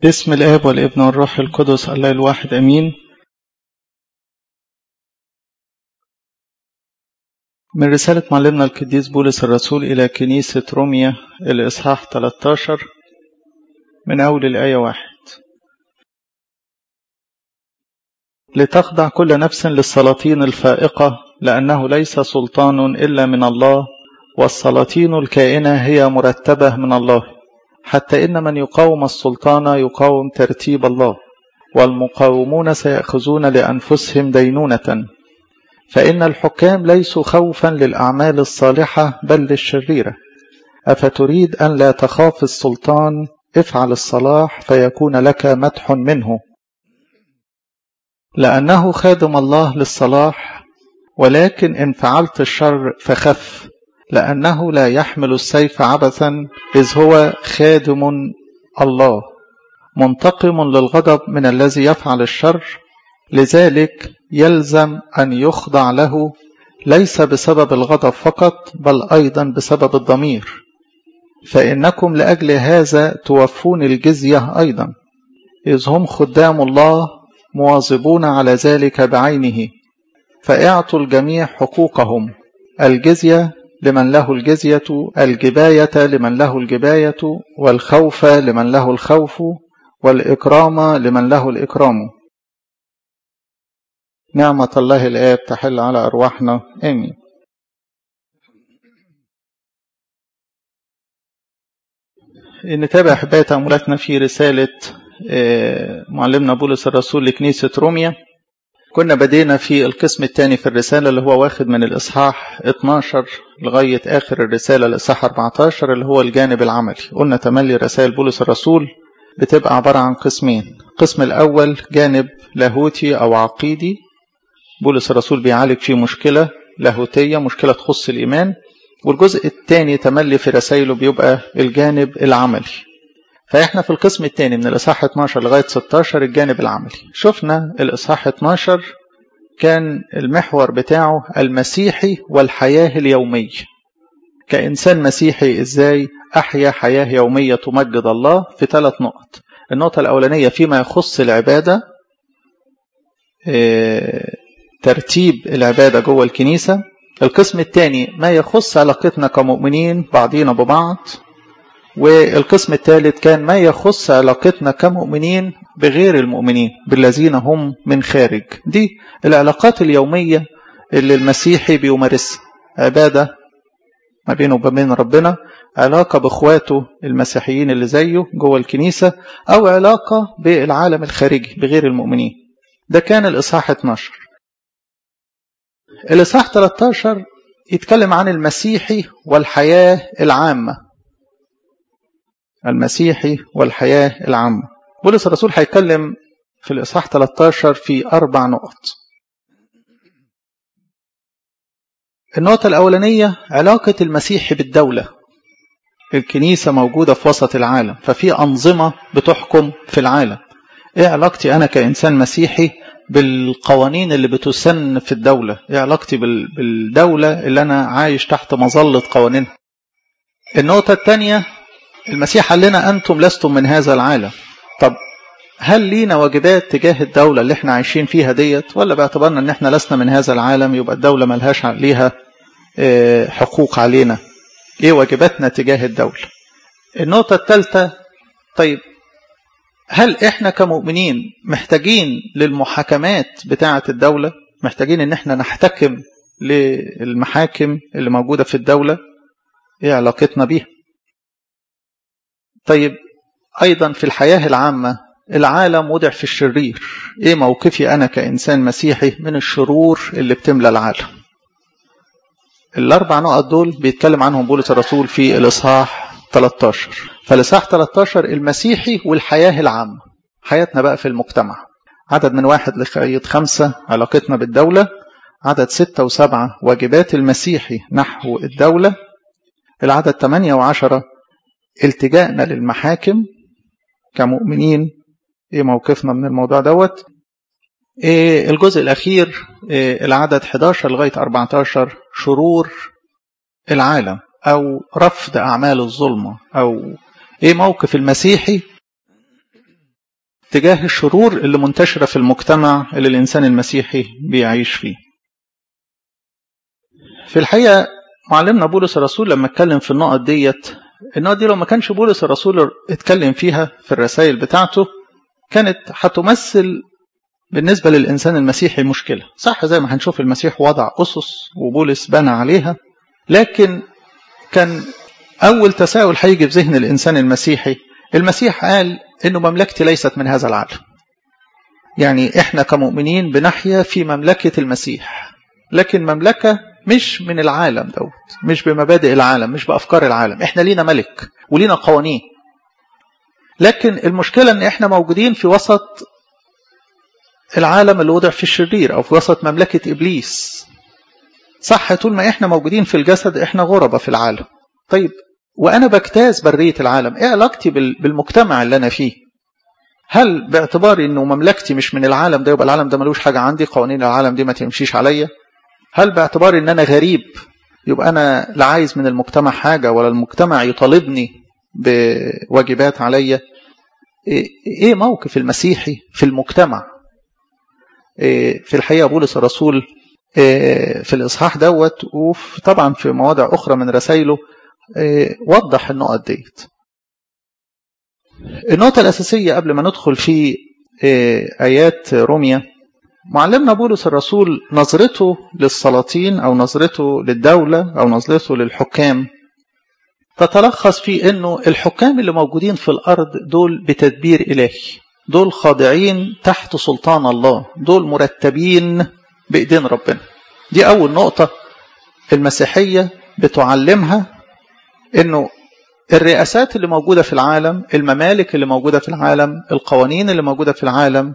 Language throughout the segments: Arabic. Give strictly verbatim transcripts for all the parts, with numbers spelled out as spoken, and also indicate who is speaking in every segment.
Speaker 1: باسم الآب والابن والروح القدس الله الواحد أمين. من رسالة معلمنا القديس بولس الرسول إلى كنيسة روميا الإصحاح ثلاثة عشر من أول الآية واحد. لتخضع كل نفس للسلاطين الفائقة، لأنه ليس سلطان إلا من الله، والسلاطين الكائنة هي مرتبة من الله، حتى إن من يقاوم السلطان يقاوم ترتيب الله، والمقاومون سيأخذون لأنفسهم دينونة. فإن الحكام ليسوا خوفا للأعمال الصالحة بل للشريرة. أفتريد أن لا تخاف السلطان؟ افعل الصلاح فيكون لك مدح منه، لأنه خادم الله للصلاح. ولكن إن فعلت الشر فخف، لأنه لا يحمل السيف عبثا، إذ هو خادم الله منتقم للغضب من الذي يفعل الشر. لذلك يلزم أن يخضع له، ليس بسبب الغضب فقط بل أيضا بسبب الضمير، فإنكم لأجل هذا توفون الجزية أيضا، إذ هم خدام الله مواظبون على ذلك بعينه. فاعطوا الجميع حقوقهم، الجزية لمن له الجزية، الجباية لمن له الجباية، والخوف لمن له الخوف، والإكرام لمن له الإكرام. نعمة الله الآب تحل على أرواحنا آمين. نتابع أحبائي تأملاتنا في رسالة معلمنا بولس الرسول لكنيسة روميا. كنا بدينا في القسم الثاني في الرسالة اللي هو واخد من الإصحاح اثني عشر لغاية آخر الرسالة الإصحاح أربعة عشر اللي هو الجانب العملي. قلنا تملي رسائل بولس الرسول بتبقى عبارة عن قسمين. القسم الأول جانب لاهوتي أو عقيدي، بولس الرسول بيعالج فيه مشكلة لاهوتية، مشكلة تخص الإيمان. والجزء الثاني تملي في رسائله بيبقى الجانب العملي. فإحنا في القسم الثاني من الإصحاح اثني عشر لغاية ستة عشر الجانب العملي. شفنا الإصحاح اثني عشر كان المحور بتاعه المسيحي والحياة اليومية. كإنسان مسيحي إزاي أحيا حياة يومية تمجد الله في ثلاث نقط. النقطة الأولانية فيما يخص العبادة، اه ترتيب العبادة جوه الكنيسة. القسم الثاني ما يخص علاقتنا كمؤمنين بعضينا ببعض. والقسم الثالث كان ما يخص علاقتنا كمؤمنين بغير المؤمنين، بالذين هم من خارج. دي العلاقات اليومية اللي المسيحي بيمارسها، عبادة ما بينه وبين ربنا، علاقة بإخواته المسيحيين اللي زيه جوه الكنيسة، أو علاقة بالعالم الخارجي بغير المؤمنين. ده كان الإصحاح اثني عشر. الإصحاح ثلاثة عشر يتكلم عن المسيحي والحياة العامة. المسيحي والحياة العامة. بولس الرسول هيتكلم في الإصحاح ثلاثة عشر في أربع نقط. النقطة الأولانية علاقة المسيحي بالدولة. الكنيسة موجودة في وسط العالم، ففي أنظمة بتحكم في العالم. إيه علاقتي أنا كإنسان مسيحي بالقوانين اللي بتسن في الدولة؟ إيه علاقتي بالدولة اللي أنا عايش تحت مظلة قوانينها؟ النقطة الثانية المسيح قال لنا أنتم لستم من هذا العالم. طب هل لينا واجبات تجاه الدولة اللي احنا عايشين فيها ديت، ولا باعتبارنا ان احنا لسنا من هذا العالم يبقى الدولة ملهاش ليها حقوق علينا؟ ايه واجباتنا تجاه الدولة؟ النقطة الثالثة، طيب هل احنا كمؤمنين محتاجين للمحاكمات بتاعة الدولة؟ محتاجين ان احنا نحتكم للمحاكم اللي موجودة في الدولة؟ ايه علاقتنا بيها؟ طيب أيضا في الحياة العامة، العالم وضع في الشرير، إيه موقفي أنا كإنسان مسيحي من الشرور اللي بتملى العالم؟ الأربع نقط دول بيتكلم عنهم بولس الرسول في الإصحاح ثلاثة عشر. فالإصحاح ثلاثة عشر المسيحي والحياة العامة، حياتنا بقى في المجتمع. عدد من واحد لغاية خمسة علاقتنا بالدولة. عدد ستة وسبعة واجبات المسيحي نحو الدولة. العدد ثمانية وعشرة التجاءنا للمحاكم كمؤمنين، ايه موقفنا من الموضوع دوت. إيه الجزء الأخير، إيه العدد أحد عشر لغاية أربعة عشر شرور العالم أو رفض أعمال الظلمة، أو ايه موقف المسيحي تجاه الشرور اللي منتشرة في المجتمع اللي الإنسان المسيحي بيعيش فيه. في الحقيقة معلمنا بولس الرسول لما اتكلم في النقط ديت، النقط دي لو ما كانش بولس الرسول اتكلم فيها في الرسائل بتاعته كانت هتمثل بالنسبة للإنسان المسيحي مشكلة. صح، زي ما هنشوف المسيح وضع أسس وبولس بنى عليها، لكن كان أول تساؤل هيجي في ذهن الإنسان المسيحي، المسيح قال إنه مملكتي ليست من هذا العالم. يعني إحنا كمؤمنين بنحيا في مملكة المسيح، لكن مملكة مش من العالم دوت، مش بمبادئ العالم، مش بأفكار العالم. إحنا لينا ملك ولينا قوانين، لكن المشكلة إن إحنا موجودين في وسط العالم اللي وضع في الشرير، أو في وسط مملكة إبليس. صح، طول ما إحنا موجودين في الجسد إحنا غربة في العالم. طيب، وأنا بجتاز برية العالم، إيه علاقتي بالمجتمع اللي أنا فيه؟ هل باعتباري إنه مملكتي مش من العالم ده يبقى العالم ده ملوش حاجة عندي، قوانين العالم دي ما تمشيش عليا؟ هل باعتباري إن أنا غريب يبقى أنا لا عايز من المجتمع حاجة ولا المجتمع يطالبني بواجبات عليا؟ إيه موقف المسيحي في المجتمع؟ في الحقيقة بولس الرسول في الإصحاح دوت، وطبعا في مواضع أخرى من رسائله وضح النقط ديت. النقطة الأساسية قبل ما ندخل في آيات روميا، معلمنا بولس الرسول نظرته للسلاطين أو نظرته للدولة أو نظرته للحكام تتلخص في أنه الحكام اللي موجودين في الأرض دول بتدبير إلهي، دول خاضعين تحت سلطان الله، دول مرتبين بإيدين ربنا. دي أول نقطة المسيحية بتعلمها، أنه الرئاسات اللي موجودة في العالم، الممالك اللي موجودة في العالم، القوانين اللي موجودة في العالم،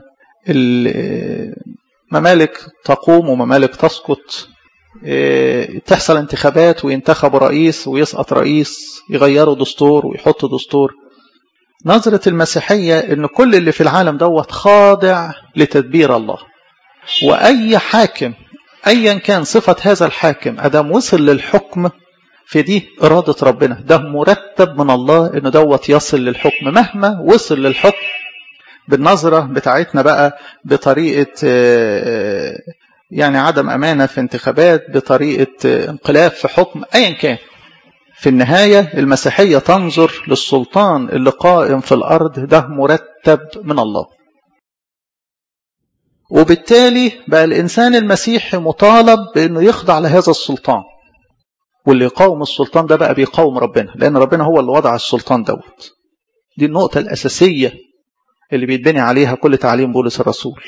Speaker 1: ممالك تقوم وممالك تسقط، تحصل انتخابات وينتخبوا رئيس ويسقط رئيس، يغيروا دستور ويحطوا دستور. نظرة المسيحية أن كل اللي في العالم دوت خاضع لتدبير الله، وأي حاكم أيا كان صفة هذا الحاكم أدام وصل للحكم في دي إرادة ربنا، ده مرتب من الله أنه دوت يصل للحكم مهما وصل للحكم. بالنظرة بتاعتنا بقى بطريقة يعني عدم أمانة في انتخابات، بطريقة انقلاب في حكم، أيا كان، في النهاية المسيحية تنظر للسلطان اللي قائم في الأرض ده مرتب من الله. وبالتالي بقى الإنسان المسيحي مطالب بأنه يخضع لهذا السلطان، واللي يقاوم السلطان ده بقى بيقاوم ربنا، لأن ربنا هو اللي وضع السلطان دوت. دي النقطة الأساسية اللي بيتبني عليها كل تعليم بولس الرسول.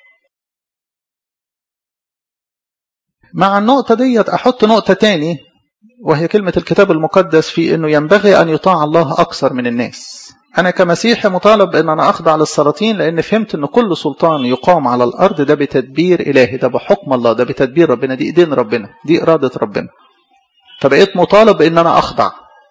Speaker 1: مع النقطة ديت أحط نقطة تاني، وهي كلمة الكتاب المقدس في أنه ينبغي أن يطاع الله أكثر من الناس. أنا كمسيحي مطالب أن أنا أخضع للسلاطين، لأن فهمت أن كل سلطان يقام على الأرض ده بتدبير إلهي، ده بحكم الله، ده بتدبير ربنا، دي إيدين ربنا، دي إرادة ربنا. فبقيت مطالب أن أنا أخضع،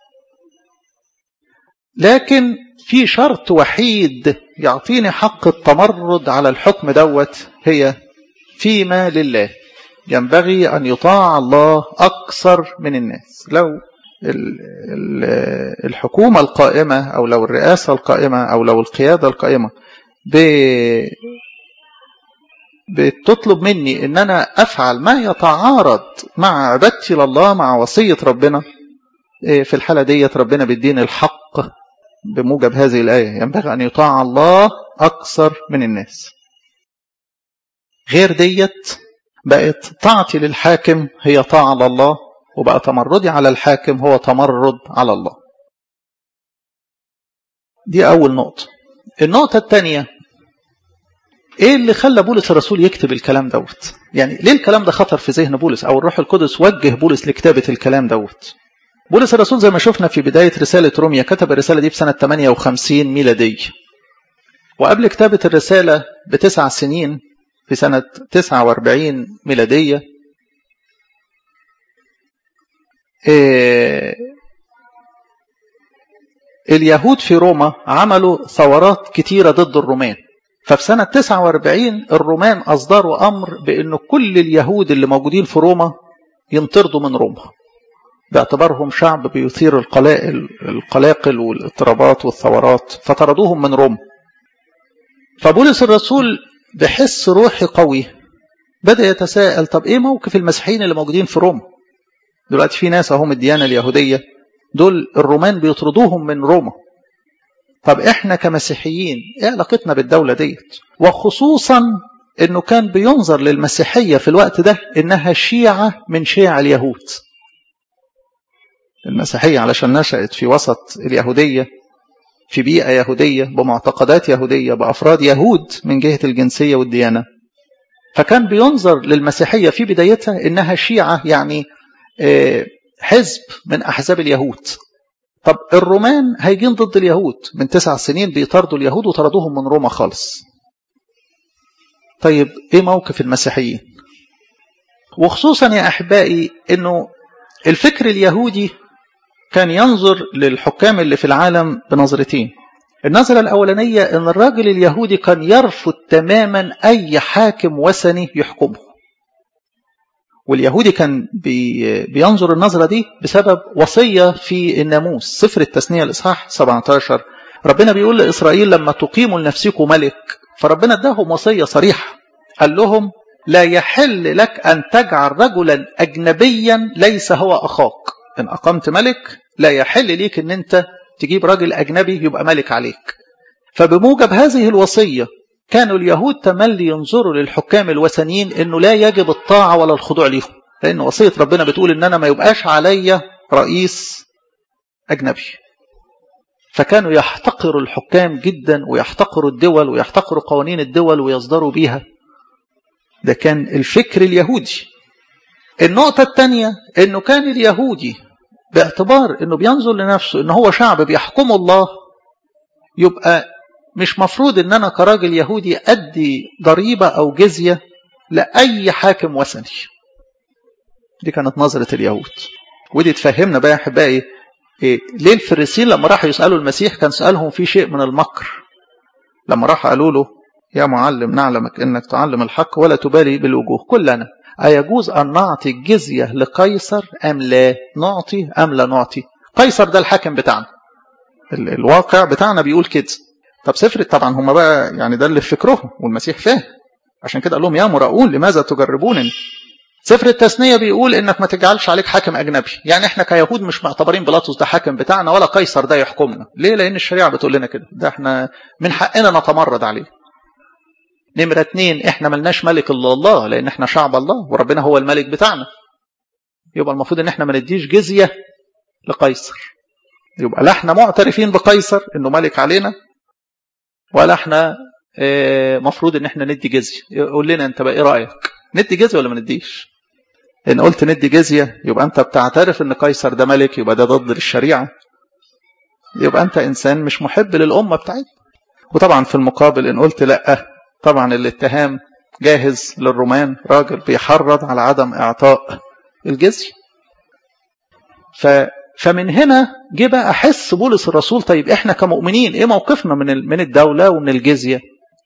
Speaker 1: لكن في شرط وحيد يعطيني حق التمرد على الحكم دوت، هي فيما لله ينبغي أن يطاع الله أكثر من الناس. لو الحكومة القائمة أو لو الرئاسة القائمة أو لو القيادة القائمة بتطلب مني أن أنا أفعل ما يتعارض مع عبادتي لله، مع وصية ربنا، في الحالة ديت ربنا بيديني الحق بموجب هذه الآية، ينبغي أن يطاع الله أكثر من الناس. غير ديت بقت طاعتي للحاكم هي طاعة لله، وبقى تمردي على الحاكم هو تمرد على الله. دي أول نقطة. النقطة الثانية، إيه اللي خلى بولس الرسول يكتب الكلام دوت؟ يعني ليه الكلام ده خطر في ذهن بولس، أو الروح القدس وجه بولس لكتابة الكلام دوت؟ بولس الرسول زي ما شفنا في بداية رسالة روميا كتب الرسالة دي في سنة ثمانية وخمسين ميلادية، وقبل كتابة الرسالة بتسع سنين في سنة تسعة وأربعين ميلادية إيه اليهود في روما عملوا ثورات كتيرة ضد الرومان. ففي سنة تسعة وأربعين الرومان أصدروا أمر بأن كل اليهود اللي موجودين في روما ينطردوا من روما، باعتبارهم شعب بيثير القلاقل القلاقل والاضطرابات والثورات، فطردوهم من روما. فبولس الرسول بحس روحي قوي بدأ يتساءل طب ايه موقف المسيحيين اللي موجودين في روما؟ دلوقتي في ناس اهم الديانة اليهودية دول الرومان بيطردوهم من روما. طب احنا كمسيحيين ايه علاقتنا بالدولة ديت؟ وخصوصا انه كان بينظر للمسيحية في الوقت ده انها شيعة من شيع اليهود. المسيحية علشان نشأت في وسط اليهودية، في بيئة يهودية، بمعتقدات يهودية، بأفراد يهود من جهة الجنسية والديانة، فكان بينظر للمسيحية في بدايتها إنها شيعة، يعني حزب من أحزاب اليهود. طب الرومان هيجين ضد اليهود من تسع سنين بيطردوا اليهود وطردوهم من روما خالص. طيب إيه موقف المسيحيين؟ وخصوصا يا أحبائي إنه الفكر اليهودي كان ينظر للحكام اللي في العالم بنظرتين. النظرة الأولانية أن الراجل اليهودي كان يرفض تماما أي حاكم وثني يحكمه، واليهودي كان بي بينظر النظرة دي بسبب وصية في الناموس. سفر التثنية الإصحاح سبعة عشر ربنا بيقول لإسرائيل لما تقيموا لنفسكم ملك، فربنا اداهم وصية صريحة، قال لهم لا يحل لك أن تجعل رجلا أجنبيا ليس هو أخاك. إن أقمت ملك لا يحل ليك أن أنت تجيب راجل أجنبي يبقى ملك عليك. فبموجب هذه الوصية كانوا اليهود تملي ينظروا للحكام الوثنيين أنه لا يجب الطاعة ولا الخضوع لهم، لأن وصية ربنا بتقول أن أنا ما يبقاش علي رئيس أجنبي. فكانوا يحتقروا الحكام جدا ويحتقروا الدول ويحتقروا قوانين الدول ويصدروا بيها. ده كان الفكر اليهودي. النقطة الثانية أنه كان اليهودي باعتبار أنه بينظر لنفسه أنه هو شعب بيحكمه الله، يبقى مش مفروض أن أنا كراجل يهودي أدي ضريبة أو جزية لأي حاكم وثني. دي كانت نظرة اليهود، ودي تفهمنا بقى يا أحبائي إيه ليه الفريسيين لما راحوا يسألوا المسيح كان سألهم في شيء من المكر. لما راحوا قالوا له يا معلم نعلمك أنك تعلم الحق ولا تبالي بالوجوه، كلنا أيجوز أن نعطي الجزية لقيصر أم لا نعطي أم لا نعطي؟ قيصر ده الحاكم بتاعنا، الواقع بتاعنا بيقول كده. طب سفر طبعا هم بقى يعني ده اللي في فكرهم والمسيح فاهم، عشان كده قال لهم يا مراؤون لماذا تجربونني؟ سفر التثنية بيقول انك ما تجعلش عليك حاكم اجنبي. يعني احنا كيهود مش معتبرين بيلاطس ده حاكم بتاعنا ولا قيصر ده يحكمنا. ليه؟ لان الشريعة بتقول لنا كده، ده احنا من حقنا نتمرد عليه. نمرة اتنين احنا ملناش ملك الا الله، لان احنا شعب الله وربنا هو الملك بتاعنا. يبقى المفروض ان احنا ما نديش جزية لقيصر. يبقى لا احنا معترفين بقيصر انه ملك علينا، ولا احنا اه مفروض ان احنا ندي جزية. قول لنا انت بقى ايه رأيك، ندي جزية ولا ما نديش؟ ان قلت ندي جزية يبقى انت بتعترف ان قيصر ده ملك، يبقى ده ضد الشريعة، يبقى انت انسان مش محب للأمة بتاعتنا. وطبعا في المقابل ان قلت لا، طبعا الاتهام جاهز للرومان، راجل بيحرض على عدم اعطاء الجزية. ف فمن هنا جه بقى احس بولس الرسول طيب احنا كمؤمنين ايه موقفنا من من الدولة ومن الجزية؟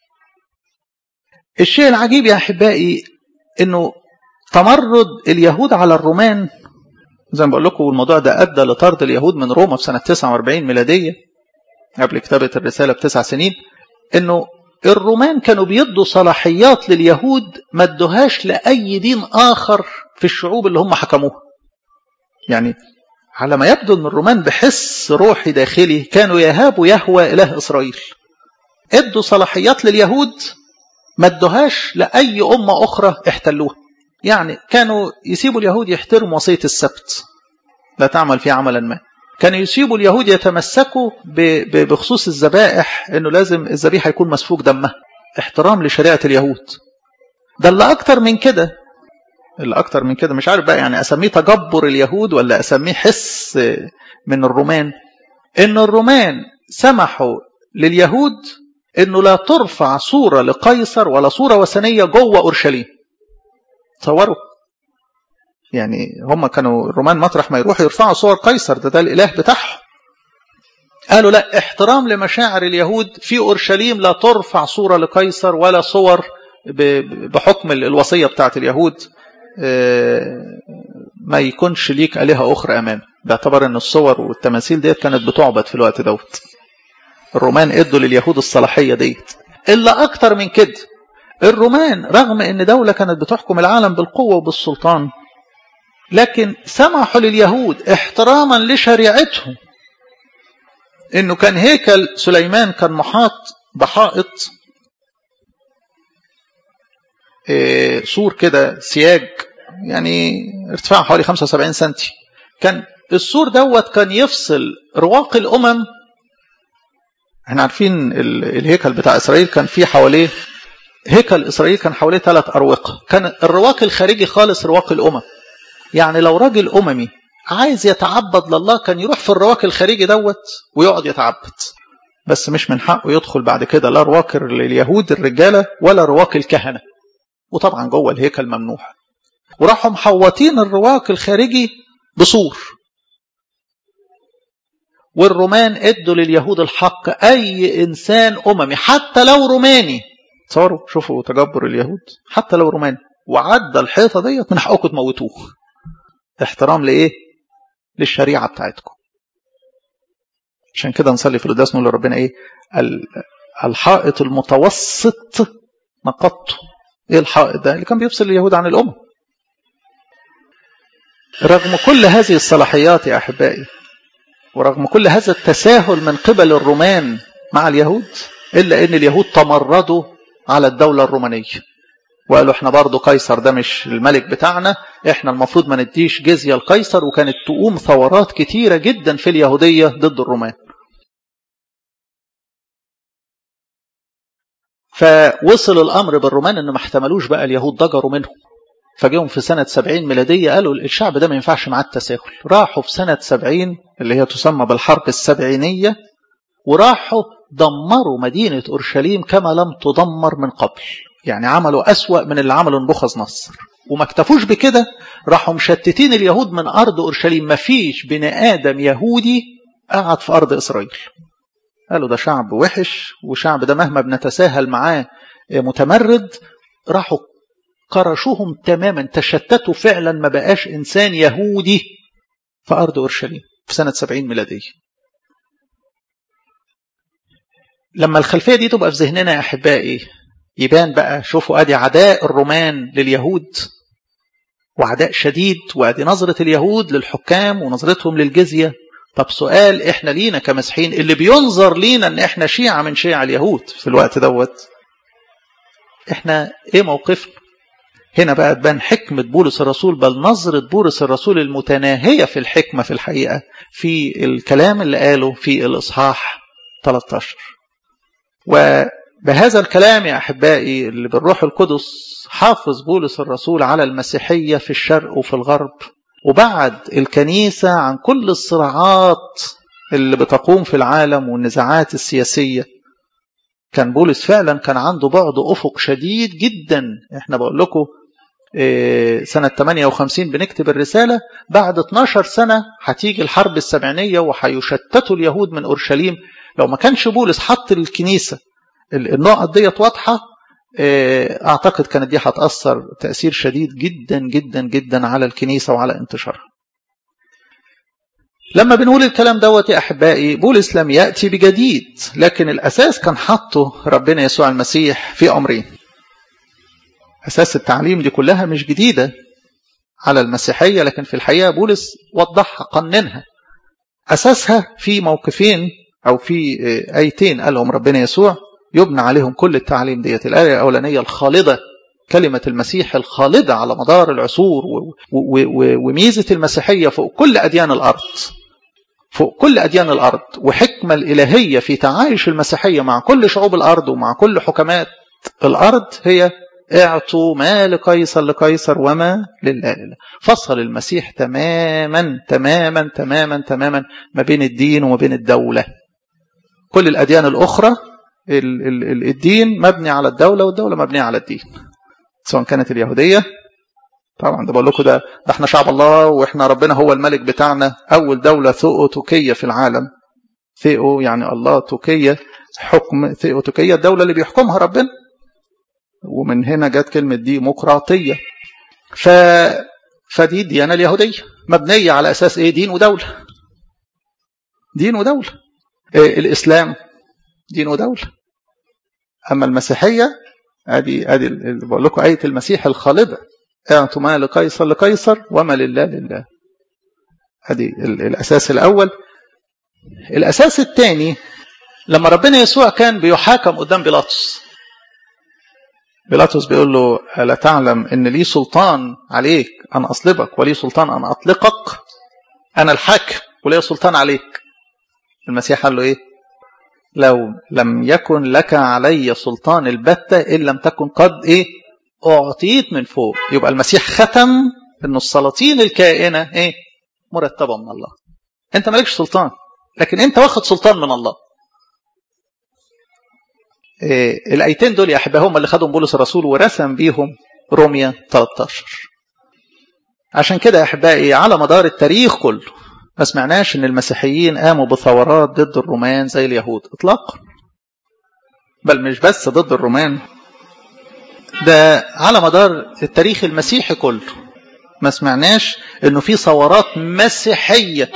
Speaker 1: الشيء العجيب يا احبائي انه تمرد اليهود على الرومان، زي ما بقول لكم الموضوع ده ادى لطرد اليهود من روما في سنة تسعة وأربعين ميلادية قبل كتابة الرسالة بتسع سنين. انه الرومان كانوا بيدوا صلاحيات لليهود ما ادوهاش لأي دين آخر في الشعوب اللي هم حكموها. يعني على ما يبدو ان الرومان بحس روحي داخلي كانوا يهابوا يهوى إله إسرائيل، ادوا صلاحيات لليهود ما ادوهاش لأي أمة أخرى احتلوها. يعني كانوا يسيبوا اليهود يحترموا وصية السبت، لا تعمل في عملا ما. كانوا يسيبوا اليهود يتمسكوا بخصوص الذبائح، انه لازم الذبيحة يكون مسفوك دمها، احترام لشريعة اليهود. ده اللي اكتر من كده، اللي اكتر من كده مش عارف بقى يعني اسميه تجبر اليهود ولا اسميه حس من الرومان، ان الرومان سمحوا لليهود انه لا ترفع صورة لقيصر ولا صورة وثنية جوه اورشليم. تصوروا يعني هم كانوا الرومان مطرح ما يروحوا يرفعوا صور قيصر، ده ده الاله بتاعهم. قالوا لا، احترام لمشاعر اليهود في اورشليم لا ترفع صورة لقيصر ولا صور بحكم الوصية بتاعت اليهود، ما يكونش ليك آلهة أخرى أمام. باعتبار أن الصور والتماثيل ديت كانت بتعبد في الوقت دوت. الرومان ادوا لليهود الصلاحية ديت. إلا أكتر من كده، الرومان رغم أن دولة كانت بتحكم العالم بالقوة وبالسلطان، لكن سمحوا لليهود احتراما لشريعتهم أنه كان هيكل سليمان كان محاط بحائط إيه سور كده سياج، يعني ارتفاع حوالي خمسة وسبعين سنتي. كان السور دوت كان يفصل رواق الأمم. احنا عارفين الهيكل بتاع إسرائيل كان فيه حواليه، هيكل إسرائيل كان حواليه ثلاث أروقة، كان الرواق الخارجي خالص رواق الأمم. يعني لو راجل أممي عايز يتعبد لله كان يروح في الرواق الخارجي دوت ويقعد يتعبد، بس مش من حقه يدخل بعد كده لا رواق اليهود الرجالة ولا رواق الكهنة، وطبعا جوه الهيكل ممنوع. وراحوا محوطين الرواق الخارجي بسور. والرومان ادوا لليهود الحق، اي انسان اممي حتى لو روماني، صاروا شوفوا تجبر اليهود، حتى لو روماني وعدى الحيطه ديت من حقكم تموتوه. احترام لايه؟ للشريعه بتاعتكم. عشان كده نصلي في القداس نقول لربنا ايه؟ الحائط المتوسط نقضته. ايه الحائط ده؟ اللي كان بيفصل اليهود عن الامم. رغم كل هذه الصلاحيات يا احبائي، ورغم كل هذا التساهل من قبل الرومان مع اليهود، إلا أن اليهود تمردوا على الدولة الرومانية وقالوا احنا برضو قيصر ده مش الملك بتاعنا، احنا المفروض ما نديش جزية لقيصر. وكانت تقوم ثورات كتيرة جدا في اليهودية ضد الرومان. فوصل الأمر بالرومان أن ما احتملوش بقى اليهود، ضجروا منهم. فجيهم في سنة سبعين ميلادية قالوا الشعب ده ما ينفعش معاه التساهل. راحوا في سنة سبعين اللي هي تسمى بالحرب السبعينية، وراحوا دمروا مدينة أورشليم كما لم تدمر من قبل. يعني عملوا أسوأ من اللي عملوا نبوخذ نصر. وما اكتفوش بكده، راحوا مشتتين اليهود من أرض أورشليم. ما فيش بني آدم يهودي قعد في أرض إسرائيل. قالوا ده شعب وحش، وشعب ده مهما بنتساهل معاه متمرد. راحوا قرشوهم تماما، تشتتوا فعلا، ما بقاش إنسان يهودي في أرض أورشليم في سنة سبعين ميلادية. لما الخلفية دي تبقى في ذهننا يا أحبائي، يبان بقى شوفوا أدي عداء الرومان لليهود، وعداء شديد، وأدي نظرة اليهود للحكام ونظرتهم للجزية. طب سؤال، إحنا لينا كمسيحيين اللي بينظر لينا أن إحنا شيعة من شيعة اليهود في الوقت دوت، إحنا إيه موقفنا؟ هنا بقى تبان حكمة بولس الرسول، بل نظرة بولس الرسول المتناهية في الحكمة في الحقيقة في الكلام اللي قاله في الإصحاح ثلاثة عشر. وبهذا الكلام يا أحبائي اللي بالروح القدس حافظ بولس الرسول على المسيحية في الشرق وفي الغرب، وبعد الكنيسة عن كل الصراعات اللي بتقوم في العالم والنزاعات السياسية. كان بولس فعلا كان عنده بعد أفق شديد جدا. احنا بقول لكم سنة ثمانية وخمسين بنكتب الرسالة، بعد اتناشر سنة هتيجي الحرب السبعينية وهيشتتوا اليهود من أورشليم. لو ما كانش بولس حط الكنيسة النقط ديت واضحة، أعتقد كانت دي هتأثر تأثير شديد جدا جدا جدا على الكنيسة وعلى انتشارها. لما بنقول الكلام دوت يا أحبائي، بولس لم يأتي بجديد، لكن الأساس كان حطه ربنا يسوع المسيح في أمرين. أساس التعليم دي كلها مش جديدة على المسيحية، لكن في الحقيقة بولس وضحها قننها. أساسها في موقفين أو في آيتين قالهم ربنا يسوع يبنى عليهم كل التعليم ديت. الآية الأولانية الخالدة، كلمة المسيح الخالدة على مدار العصور، وميزة المسيحية فوق كل أديان الأرض، فوق كل أديان الأرض، وحكمة الإلهية في تعايش المسيحية مع كل شعوب الأرض ومع كل حكمات الأرض، هي اعطوا ما لقيصر لقيصر وما لله لله. فصل المسيح تماما تماما تماما تماما ما بين الدين وما بين الدولة. كل الأديان الأخرى الدين مبني على الدولة، والدولة مبنية على الدين، سواء كانت اليهودية. طبعا ده بقول لكم ده, ده احنا شعب الله، واحنا ربنا هو الملك بتاعنا. أول دولة ثيوتوكية في العالم، ثيو يعني الله، توكية حكم، ثيوتوكية الدولة اللي بيحكمها ربنا، ومن هنا جت كلمة ديمقراطية. ف... فدي الديانة اليهودية مبنية على أساس إيه؟ دين ودولة. دين ودولة. إيه الإسلام؟ دين ودولة. أما المسيحية ادي ادي اللي بقول لكم آية المسيح الخالدة، اعطوا ما لقيصر لقيصر وما لله لله. ادي الأساس الأول. الأساس الثاني لما ربنا يسوع كان بيحاكم قدام بيلاطس، بيلاطس بيقول له ألا تعلم إن لي سلطان عليك أن أصلبك ولي سلطان أن أطلقك؟ أنا الحاكم ولي سلطان عليك. المسيح قال له إيه؟ لو لم يكن لك علي سلطان البتة إن لم تكن قد إيه أعطيت من فوق. يبقى المسيح ختم إنه السلاطين الكائنة إيه مرتبة من الله. أنت مالكش سلطان، لكن أنت واخد سلطان من الله. إيه الآيتين دول يا أحبائي هم اللي خدهم بولس الرسول ورسم بيهم رومية ثلاثة عشر. عشان كده يا أحبائي على مدار التاريخ كله ما سمعناش ان المسيحيين قاموا بثورات ضد الرومان زي اليهود اطلاقا، بل مش بس ضد الرومان، ده على مدار التاريخ المسيحي كله ما سمعناش انه في ثورات مسيحية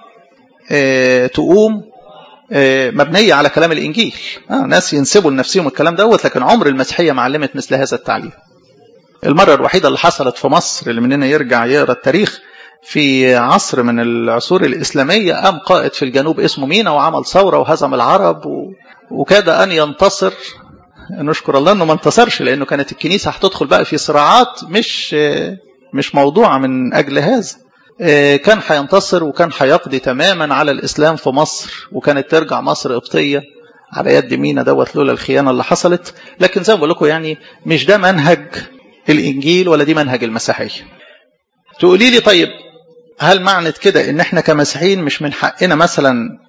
Speaker 1: اه تقوم اه مبنية على كلام الانجيل. آه ناس ينسبوا لنفسهم الكلام دوت، لكن عمر المسيحية ما علمت مثل هذا التعليم. المرة الوحيدة اللي حصلت في مصر اللي مننا يرجع يقرأ التاريخ في عصر من العصور الإسلامية، قام قائد في الجنوب اسمه مينا وعمل ثورة وهزم العرب و... وكاد أن ينتصر. نشكر الله أنه ما انتصرش، لأنه كانت الكنيسة هتدخل بقى في صراعات مش مش موضوعة من أجل هذا. كان هينتصر وكان هيقضي تماما على الإسلام في مصر، وكانت ترجع مصر قبطية على يد مينا دوت لولا الخيانة اللي حصلت. لكن زي ما بقول لكم يعني مش ده منهج الإنجيل ولا دي منهج المسيحية. تقولي لي طيب هل معنى كده ان احنا كمسيحيين مش من حقنا مثلا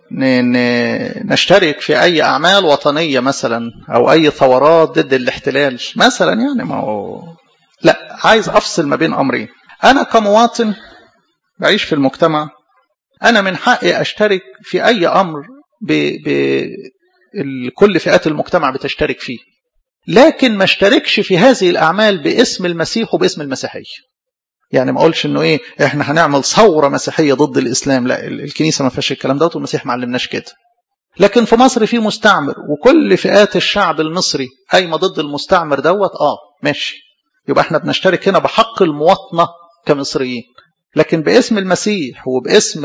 Speaker 1: نشترك في اي اعمال وطنية مثلا او اي ثورات ضد الاحتلال مثلا؟ يعني ما هو لا، عايز افصل ما بين امرين. انا كمواطن بعيش في المجتمع، انا من حقي اشترك في اي امر ب... ب... كل فئات المجتمع بتشترك فيه، لكن ما اشتركش في هذه الاعمال باسم المسيح وباسم المسيحية. يعني ما اقولش انه ايه احنا هنعمل ثوره مسيحيه ضد الاسلام، لا، الكنيسه ما فيهاش الكلام ده والمسيح ما علمناش كده. لكن في مصر في مستعمر وكل فئات الشعب المصري قايمه ضد المستعمر دوت، اه ماشي، يبقى احنا بنشترك هنا بحق المواطنه كمصريين. لكن باسم المسيح وباسم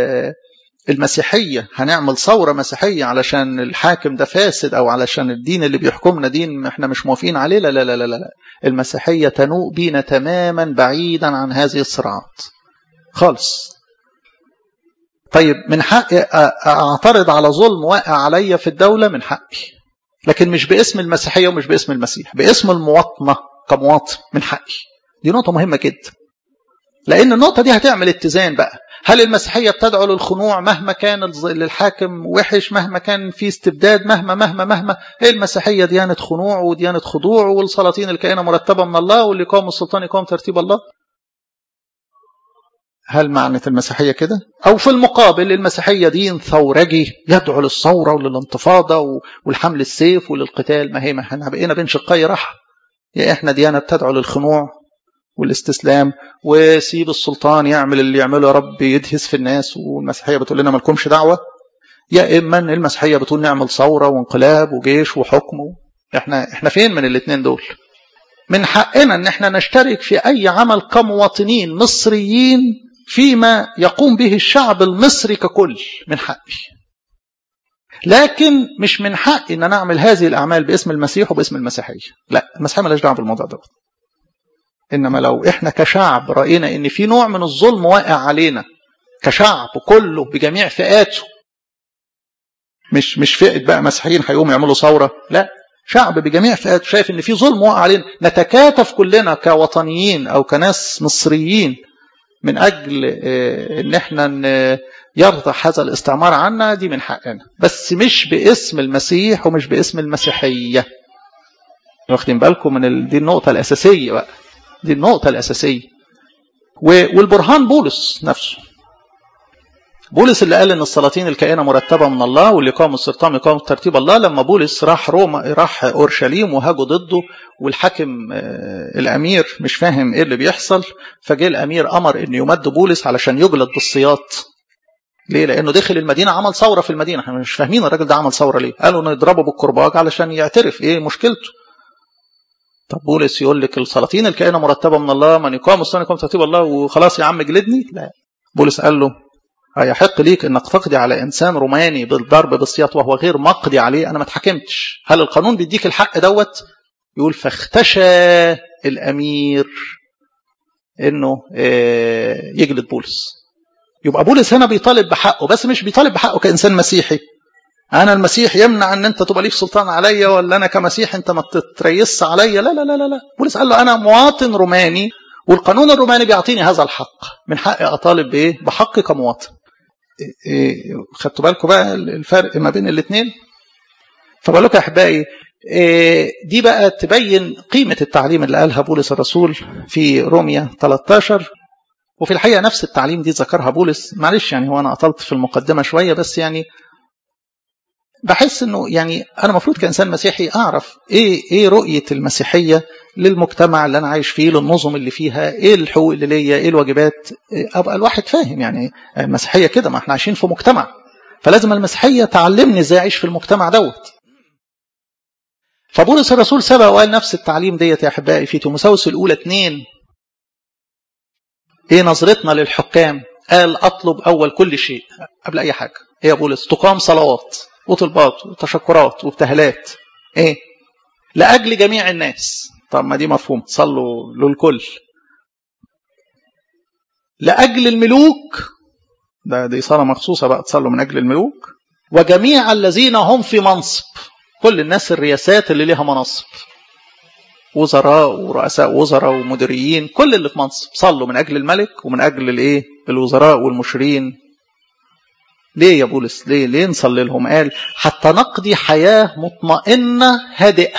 Speaker 1: المسيحيه هنعمل ثوره مسيحيه علشان الحاكم ده فاسد او علشان الدين اللي بيحكمنا دين احنا مش موافقين عليه، لا لا لا لا لا. المسيحيه تنوء بينا تماما بعيدا عن هذه الصراعات خالص. طيب من حقي اعترض على ظلم واقع عليا في الدوله، من حقي، لكن مش باسم المسيحيه ومش باسم المسيح، باسم المواطنه كمواطن من حقي. دي نقطه مهمه جدا، لان النقطه دي هتعمل اتزان بقى. هل المسيحية بتدعو للخنوع مهما كان للحاكم وحش، مهما كان في استبداد، مهما مهما مهما المسيحية ديانة خنوع وديانة خضوع، والسلاطين الكائنة مرتبة من الله، واللي يقوم السلطان يقوم ترتيب الله؟ هل معنى المسيحية كده؟ أو في المقابل المسيحية دين ثورجي يدعو للثورة وللانتفاضة والحمل السيف وللقتال؟ ما هي ما احنا بقينا بين شقي رح. يا احنا ديانة بتدعو للخنوع والاستسلام وسيب السلطان يعمل اللي يعمله يا رب يدهس في الناس، والمسيحية بتقول لنا مالكمش دعوة. يا إما المسيحية بتقول نعمل ثورة وانقلاب وجيش وحكم. احنا احنا فين من الاثنين دول؟ من حقنا ان احنا نشترك في اي عمل كمواطنين مصريين فيما يقوم به الشعب المصري ككل، من حقي. لكن مش من حقي ان نعمل هذه الاعمال باسم المسيح وباسم المسيحية. لا، المسيحية مالهاش دعوة بالموضوع ده. إنما لو إحنا كشعب رأينا إن في نوع من الظلم واقع علينا كشعب كله بجميع فئاته، مش مش فئة بقى مسيحيين هيقوموا يعملوا ثورة، لا، شعب بجميع فئاته شايف إن في ظلم واقع علينا، نتكاتف كلنا كوطنيين أو كناس مصريين من أجل إن إحنا يرضى هذا الاستعمار عنا. دي من حقنا، بس مش باسم المسيح ومش باسم المسيحية. واخدين بالكم من دي النقطة الأساسية بقى، دي النقطة الأساسية. والبرهان بولس نفسه، بولس اللي قال ان السلاطين الكائنة مرتبة من الله، واللي قام السلطان يقام ترتيب الله. لما بولس راح روما، راح اورشليم وهاجوا ضده، والحاكم الامير مش فاهم ايه اللي بيحصل، فجاء الامير امر ان يمد بولس علشان يجلد بالسياط. ليه؟ لأنه دخل المدينة عمل ثورة في المدينة. احنا مش فاهمين الراجل ده عمل ثورة ليه. قالوا نضربه بالكرباج علشان يعترف ايه مشكلته. طب بولس يقول لك السلاطين الكائنة مرتبة من الله، من يقام الصلاة يقام ترتيب الله، وخلاص يا عم جلدني؟ لا. بولس قال له هيحق ليك انك تقضي على انسان روماني بالضرب بالسياط وهو غير مقضي عليه، انا ما اتحكمتش. هل القانون بيديك الحق دوت؟ يقول فاختشى الامير انه يجلد بولس. يبقى بولس هنا بيطالب بحقه، بس مش بيطالب بحقه كانسان مسيحي. انا المسيح يمنع ان انت تبقى ليك سلطان عليا، ولا انا كمسيح انت ما تتريس عليا؟ لا لا لا لا. بولس قال له انا مواطن روماني، والقانون الروماني بيعطيني هذا الحق، من حقي اطالب بايه؟ بحقي كمواطن. إيه خدتوا بالكم بقى الفرق ما بين الاثنين؟ فبقول لكم يا احبائي إيه دي بقى تبين قيمه التعليم اللي قالها بولس الرسول في روميا ثلاثة عشر. وفي الحقيقه نفس التعليم دي ذكرها بولس. معلش يعني هو انا اطلت في المقدمه شويه، بس يعني بحس انه يعني انا المفروض كانسان مسيحي اعرف ايه ايه رؤيه المسيحيه للمجتمع اللي انا عايش فيه، للنظم اللي فيها، ايه الحقوق اللي ليا، ايه الواجبات. ابقى الواحد فاهم يعني المسيحيه كده، ما احنا عايشين في مجتمع، فلازم المسيحيه تعلمني ازاي اعيش في المجتمع دوت. فبولس الرسول سبق وقال نفس التعليم ديت يا احبائي في تيموثاوس الاولى اتنين. ايه نظرتنا للحكام؟ قال اطلب اول كل شيء قبل اي حاجه ايه يا بولس؟ تقام صلوات وطلبات وتشكرات وابتهالات ايه لاجل جميع الناس. طب ما دي مفهوم، صلوا للكل. لاجل الملوك، ده دي صلاه مخصوصه بقى، تصلوا من اجل الملوك. وجميع الذين هم في منصب، كل الناس الرياسات اللي ليها مناصب، وزراء ورؤساء وزراء ومديرين، كل اللي في منصب صلوا من اجل الملك ومن اجل الايه الوزراء والمشيرين. ليه يا بولس؟ ليه ليه نصلي لهم؟ قال حتى نقضي حياة مطمئنة هادئة.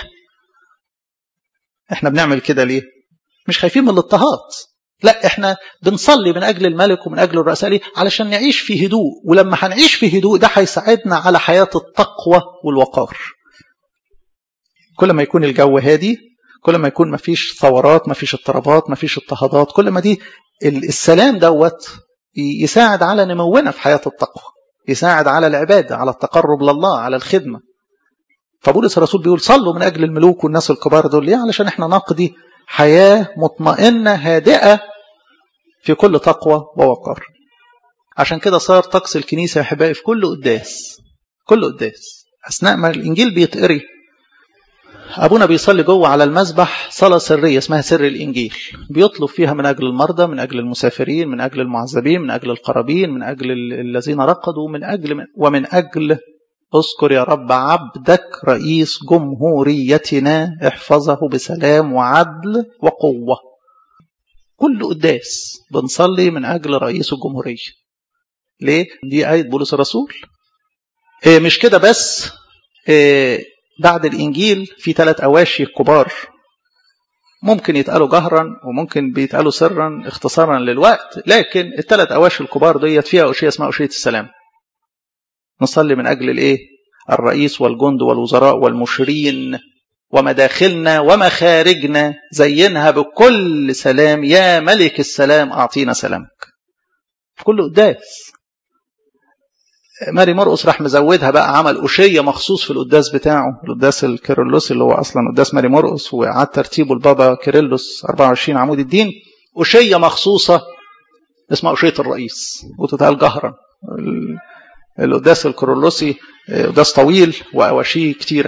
Speaker 1: احنا بنعمل كده ليه؟ مش خايفين من الاضطهاد، لا احنا بنصلي من اجل الملك ومن اجل الرؤساء ليه؟ علشان نعيش في هدوء، ولما هنعيش في هدوء ده هيساعدنا على حياة التقوى والوقار. كل ما يكون الجو هادي، كل ما يكون مفيش ثورات، مفيش اضطرابات، مفيش اضطهادات، كل ما دي السلام دوت يساعد على نمونا في حياة التقوى، يساعد على العبادة، على التقرب لله، على الخدمة. فبولس الرسول بيقول صلوا من أجل الملوك والناس الكبار دول ليه؟ علشان احنا نقضي حياة مطمئنة هادئة في كل تقوى ووقار. عشان كده صار طقس الكنيسة يا أحبائي في كل قداس، كل قداس أثناء ما الإنجيل بيتقري أبونا بيصلي جوه على المذبح صلاة سرية اسمها سر الإنجيل، بيطلب فيها من أجل المرضى، من أجل المسافرين، من أجل المعذبين، من أجل القرابين، من أجل الذين رقدوا، من أجل ومن أجل اذكر يا رب عبدك رئيس جمهوريتنا، احفظه بسلام وعدل وقوة. كل قداس بنصلي من أجل رئيس الجمهورية. ليه؟ دي آية بولس الرسول. إيه مش كده بس، إيه بعد الإنجيل في ثلاث أواشي كبار ممكن يتقالوا جهرا وممكن بيتقالوا سرا اختصارا للوقت، لكن الثلاث أواشي الكبار ديت فيها أوشية اسمها أوشية السلام. نصلي من أجل الإيه؟ الرئيس والجند والوزراء والمشيرين ومداخلنا ومخارجنا، زينها بكل سلام يا ملك السلام أعطينا سلامك. في كل قداس ماري مرقس راح مزودها بقى، عمل أوشية مخصوص في القداس بتاعه، القداس الكيرلس اللي هو أصلا قداس ماري مرقس، وعاد ترتيبه البابا كيرلس أربعة وعشرين عمود الدين، أوشية مخصوصة اسمها أوشية الرئيس وتتقال جهرا. القداس الكيرلسي قداس طويل وأواشيه كتيرة.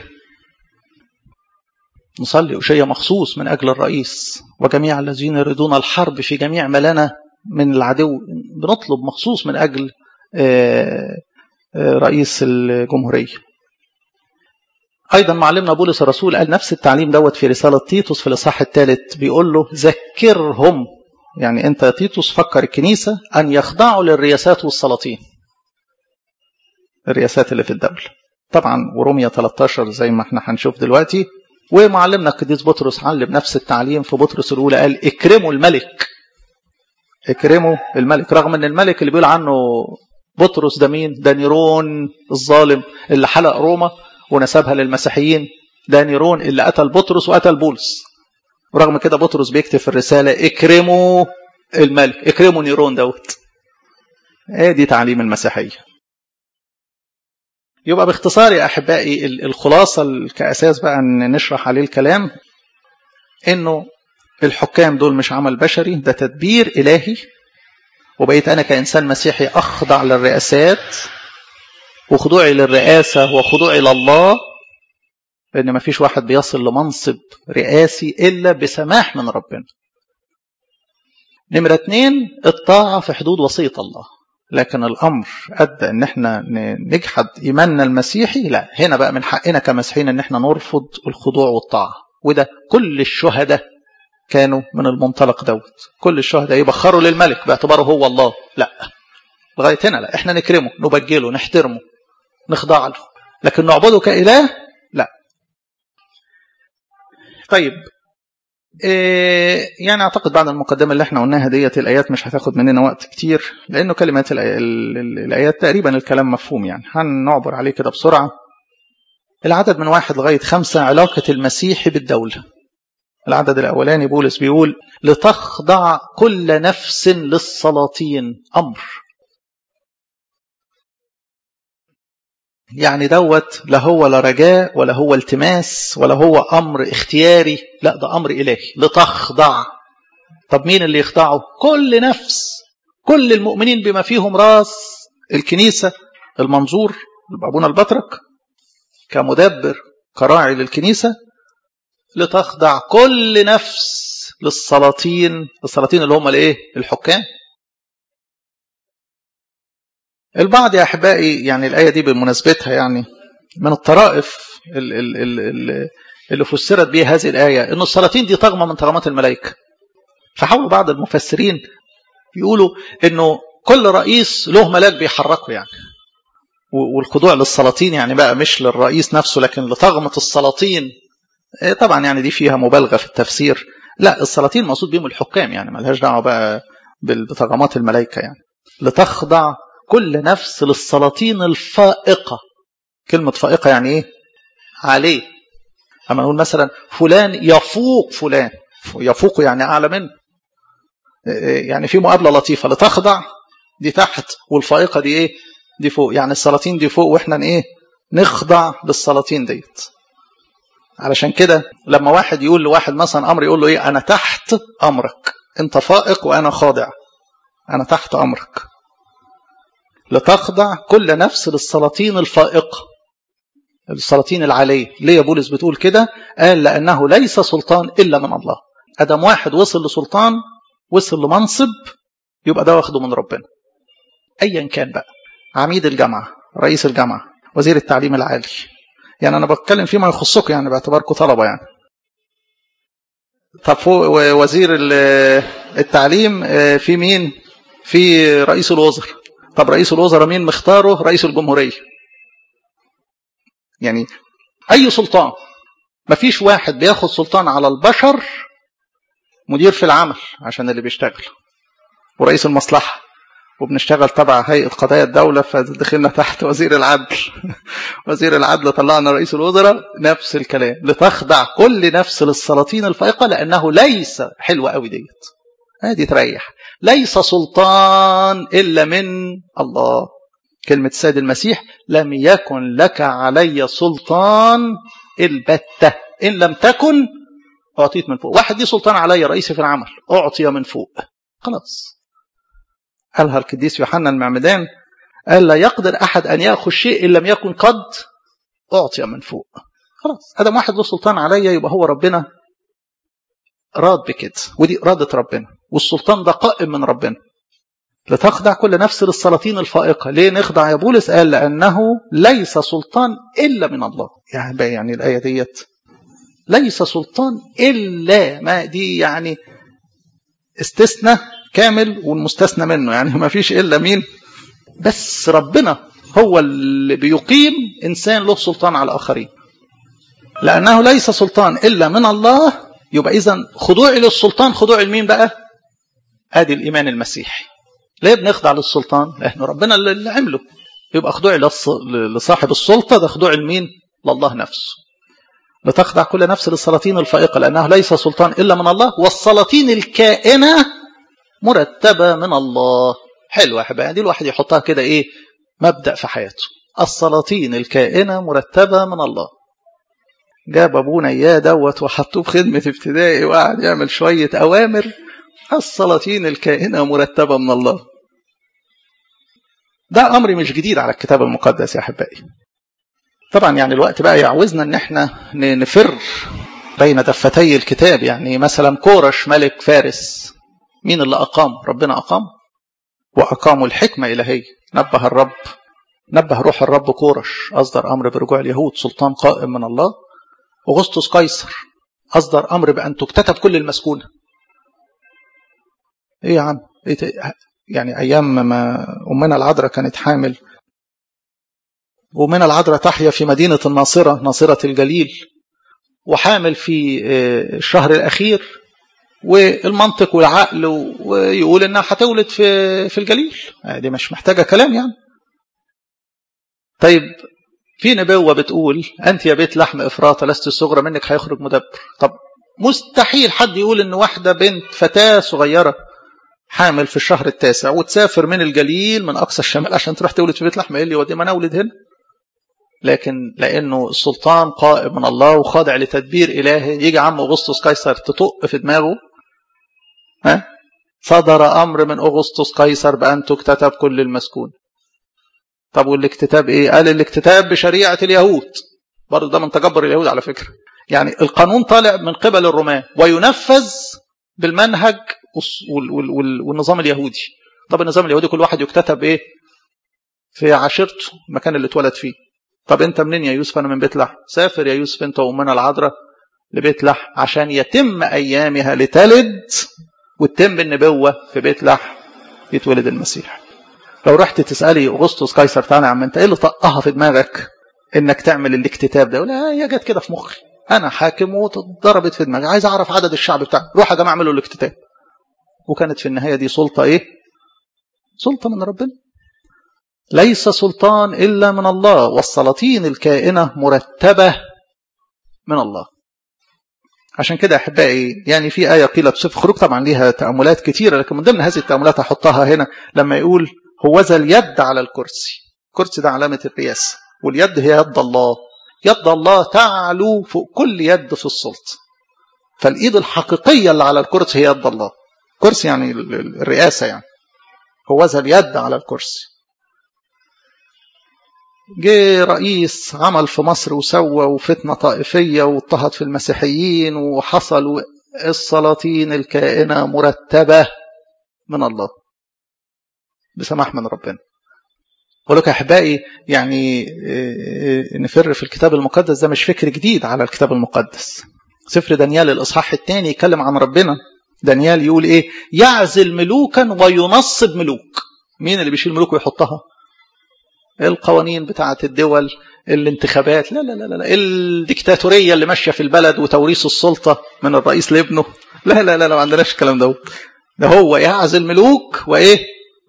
Speaker 1: نصلي أوشية مخصوص من أجل الرئيس وجميع الذين يريدون الحرب في جميع ما لنا من العدو، بنطلب مخصوص من أجل رئيس الجمهورية. أيضا معلمنا بولس الرسول قال نفس التعليم دوت في رسالة تيتوس في الإصحاح الثالث، بيقول له ذكرهم، يعني أنت تيتوس فكر الكنيسة أن يخضعوا للرياسات والسلاطين، الرياسات اللي في الدولة طبعا، وروميا ثلاثة عشر زي ما احنا هنشوف دلوقتي. ومعلمنا القديس بطرس علم نفس التعليم في بطرس الأولى، قال اكرموا الملك، اكرموا الملك، رغم ان الملك اللي بيقول عنه بطرس ده مين؟ ده نيرون الظالم اللي حلق روما ونسبها للمسيحيين، ده نيرون اللي قتل بطرس وقتل بولس. ورغم كده بطرس بيكتب في الرسالة اكرموا الملك، اكرموا نيرون دوت. ادي تعليم المسيحية. يبقى باختصار يا أحبائي الخلاصة كأساس بقى أن نشرح عليه الكلام، إنه الحكام دول مش عمل بشري، ده تدبير إلهي. وبقيت أنا كإنسان مسيحي أخضع للرئاسات، وخضوعي للرئاسة وخضوعي لله، لأن ما فيش واحد بيصل لمنصب رئاسي إلا بسماح من ربنا. نمرة اتنين، الطاعة في حدود وصية الله. لكن الأمر أدى أن احنا نجحد إيماننا المسيحي، لا، هنا بقى من حقنا كمسيحيين أن احنا نرفض الخضوع والطاعة. وده كل الشهداء كانوا من المنطلق دوت. كل الشهداء يبخروا للملك باعتباره هو الله، لا، لغاية هنا لا، احنا نكرمه، نبجله، نحترمه، نخضع له، لكن نعبده كإله لا. طيب، إيه يعني أعتقد بعد المقدمة اللي احنا قلناها ديت الآيات مش هتاخد مننا وقت كتير، لأنه كلمات الآيات تقريبا الكلام مفهوم، يعني هنعبر عليه كده بسرعة. العدد من واحد لغاية خمسة، علاقة المسيح بالدولة. العدد الأولاني بولس بيقول لتخضع كل نفس للسلاطين. أمر، يعني دوت لا هو لا رجاء ولا هو التماس ولا هو أمر اختياري، لا ده أمر إلهي. لتخضع. طب مين اللي يخضعه؟ كل نفس، كل المؤمنين بما فيهم راس الكنيسة المنظور أبونا البطرك كمدبر كراعي للكنيسة. لتخضع كل نفس للسلاطين. السلاطين اللي هم الايه؟ الحكام. البعض يا أحبائي يعني الآية دي بمناسبتها يعني من الطرائف اللي فسرت بها هذه الآية إنه السلاطين دي طغمة من طغمات الملائكة. فحاولوا بعض المفسرين يقولوا إنه كل رئيس له ملاك بيحركه يعني، والخضوع للسلاطين يعني بقى مش للرئيس نفسه لكن لطغمة السلاطين. طبعا يعني دي فيها مبالغة في التفسير. لا، السلاطين مقصود بهم الحكام، يعني ملهاش دعوة بقى بطغمات الملائكة. يعني لتخضع كل نفس للسلاطين الفائقة. كلمة فائقة يعني ايه؟ عليه. اما نقول مثلا فلان يفوق فلان، يفوق يعني اعلى منه، يعني في مقابلة لطيفة. لتخضع دي تحت، والفائقة دي ايه؟ دي فوق. يعني السلاطين دي فوق واحنا ايه؟ نخضع للسلاطين ديت. علشان كده لما واحد يقول لواحد مثلا امر، يقول له ايه؟ انا تحت امرك، انت فائق وانا خاضع، انا تحت امرك. لتخضع كل نفس للسلاطين الفائقة، السلاطين العالية. ليه يا بولس بتقول كده؟ قال لأنه ليس سلطان إلا من الله. أدم واحد وصل لسلطان، وصل لمنصب، يبقى ده واخده من ربنا. أيا كان بقى، عميد الجامعة، رئيس الجامعة، وزير التعليم العالي. يعني أنا بتكلم فيما يخصكم يعني باعتباركم طلبة يعني. طب فوق وزير التعليم في مين؟ في رئيس الوزراء. طب رئيس الوزراء مين مختاره؟ رئيس الجمهورية. يعني أي سلطان، مفيش واحد بياخد سلطان على البشر. مدير في العمل عشان اللي بيشتغل، ورئيس المصلحة، وبنشتغل تبع هيئة قضايا الدولة فدخلنا تحت وزير العدل. وزير العدل طلعنا رئيس الوزراء، نفس الكلام. لتخضع كل نفس للسلاطين الفائقة لأنه ليس، حلوة قوي ديت، هذه تريح، ليس سلطان إلا من الله. كلمة السيد المسيح لم يكن لك علي سلطان البتة إن لم تكن أعطيت من فوق. واحد دي سلطان علي، رئيسي في العمل، أعطي من فوق، خلاص. قالها القديس يوحنا المعمدان، قال لا يقدر أحد أن يأخذ شيء إن لم يكن قد أعطي من فوق. خلاص، أدم واحد له سلطان علي يبقى هو ربنا راد بكده، ودي إرادة ربنا، والسلطان ده قائم من ربنا. لتخضع كل نفس للسلاطين الفائقة. ليه نخضع يا بولس؟ قال لأنه ليس سلطان إلا من الله. يعني يعني الآية ديت ليس سلطان إلا، ما دي يعني استثناء كامل والمستثنى منه، يعني ما فيش إلا مين؟ بس ربنا هو اللي بيقيم إنسان له سلطان على الآخرين. لأنه ليس سلطان إلا من الله، يبقى إذن خضوعي للسلطان خضوعي لمين بقى؟ آدي الإيمان المسيحي. ليه بنخضع للسلطان؟ لأنه ربنا اللي عمله. يبقى خضوعي لصاحب السلطة ده خضوعي لمين؟ لله نفسه. لتخضع كل نفس للسلاطين الفائقة لأنه ليس سلطان إلا من الله، والسلاطين الكائنة مرتبة من الله. حلوة أحبائي، دي الواحد يحطها كده إيه مبدأ في حياته. السلاطين الكائنة مرتبة من الله. جاب أبونا إياه دوت وحطوه في خدمة ابتدائي وقعد يعمل شوية أوامر. السلاطين الكائنة مرتبة من الله. ده أمر مش جديد على الكتاب المقدس يا أحبائي. طبعا يعني الوقت بقى يعوزنا ان احنا نفر بين دفتي الكتاب. يعني مثلا كورش ملك فارس، مين اللي أقام؟ ربنا أقام، وأقاموا الحكمة إلهية. نبه الرب، نبه روح الرب كورش، أصدر أمر برجوع اليهود، سلطان قائم من الله. أغسطس قيصر أصدر أمر بأن تكتتب كل المسكونة. إيه يا عم؟ إيه يعني أيام ما أمنا العذراء كانت حامل، ومن العذراء تحيا في مدينة الناصرة، ناصرة الجليل، وحامل في الشهر الأخير، والمنطق والعقل ويقول إنها هتولد في في الجليل. دي مش محتاجة كلام يعني. طيب في نبوة بتقول أنت يا بيت لحم إفراط لست الصغرى منك هيخرج مدبر. طب مستحيل حد يقول إن واحدة بنت فتاة صغيرة حامل في الشهر التاسع وتسافر من الجليل من أقصى الشمال عشان تروح تولد في بيت لحم. إيه اللي يودي ما أنا أولد هنا؟ لكن لأنه السلطان قائم من الله وخاضع لتدبير إلهي، يجي عم أغسطس قيصر تطق في دماغه، ها؟ صدر أمر من أغسطس قيصر بأن تكتتب كل المسكون. طب والاكتتاب إيه؟ قال الاكتتاب بشريعة اليهود. برضه ده من تجبر اليهود على فكرة. يعني القانون طالع من قبل الرومان وينفذ بالمنهج والنظام اليهودي. طب النظام اليهودي كل واحد يكتتب إيه؟ في عشيرته، المكان اللي اتولد فيه. طب انت منين يا يوسف؟ انا من بيت لحم. سافر يا يوسف انت وامنا العذراء لبيت لحم عشان يتم ايامها لتلد وتتم النبوه في بيت لحم يتولد المسيح. لو رحت تسالي اغسطس قيصر تعالى يا عم انت ايه اللي طقها في دماغك انك تعمل الاكتتاب ده؟ ولا هي جت كده في مخي، انا حاكم وضربت في دماغي، عايز اعرف عدد الشعب بتاعي، روح يا جماعه اعملوا الاكتتاب. وكانت في النهايه دي سلطه ايه؟ سلطه من ربنا. ليس سلطان إلا من الله، والسلاطين الكائنة مرتبة من الله. عشان كده أحبائي يعني في آية قيلت في سفر خروج، طبعا ليها تأملات كثيرة، لكن من ضمن هذه التأملات هحطها هنا لما يقول هوذا اليد على الكرسي. الكرسي ده علامة الرئاسة، واليد هي يد الله. يد الله تعلو فوق كل يد في السلطة. فالإيد الحقيقية اللي على الكرسي هي يد الله. كرسي يعني الرئاسة يعني. هوذا اليد على الكرسي. جه رئيس عمل في مصر وسوى وفتنة طائفية واضطهد في المسيحيين وحصل. السلاطين الكائنة مرتبة من الله بسماح من ربنا. ولك أحبائي يعني نفر في الكتاب المقدس ده مش فكر جديد على الكتاب المقدس. سفر دانيال الإصحاح الثاني يتكلم عن ربنا. دانيال يقول إيه؟ يعزل ملوكا وينصب ملوك. مين اللي بيشيل ملوك ويحطها؟ القوانين بتاعة الدول، الانتخابات، لا لا لا لا، الديكتاتورية اللي ماشية في البلد وتوريث السلطة من الرئيس لابنه، لا لا لا لا، ما عندناش الكلام ده. ده هو يعزل ملوك وإيه؟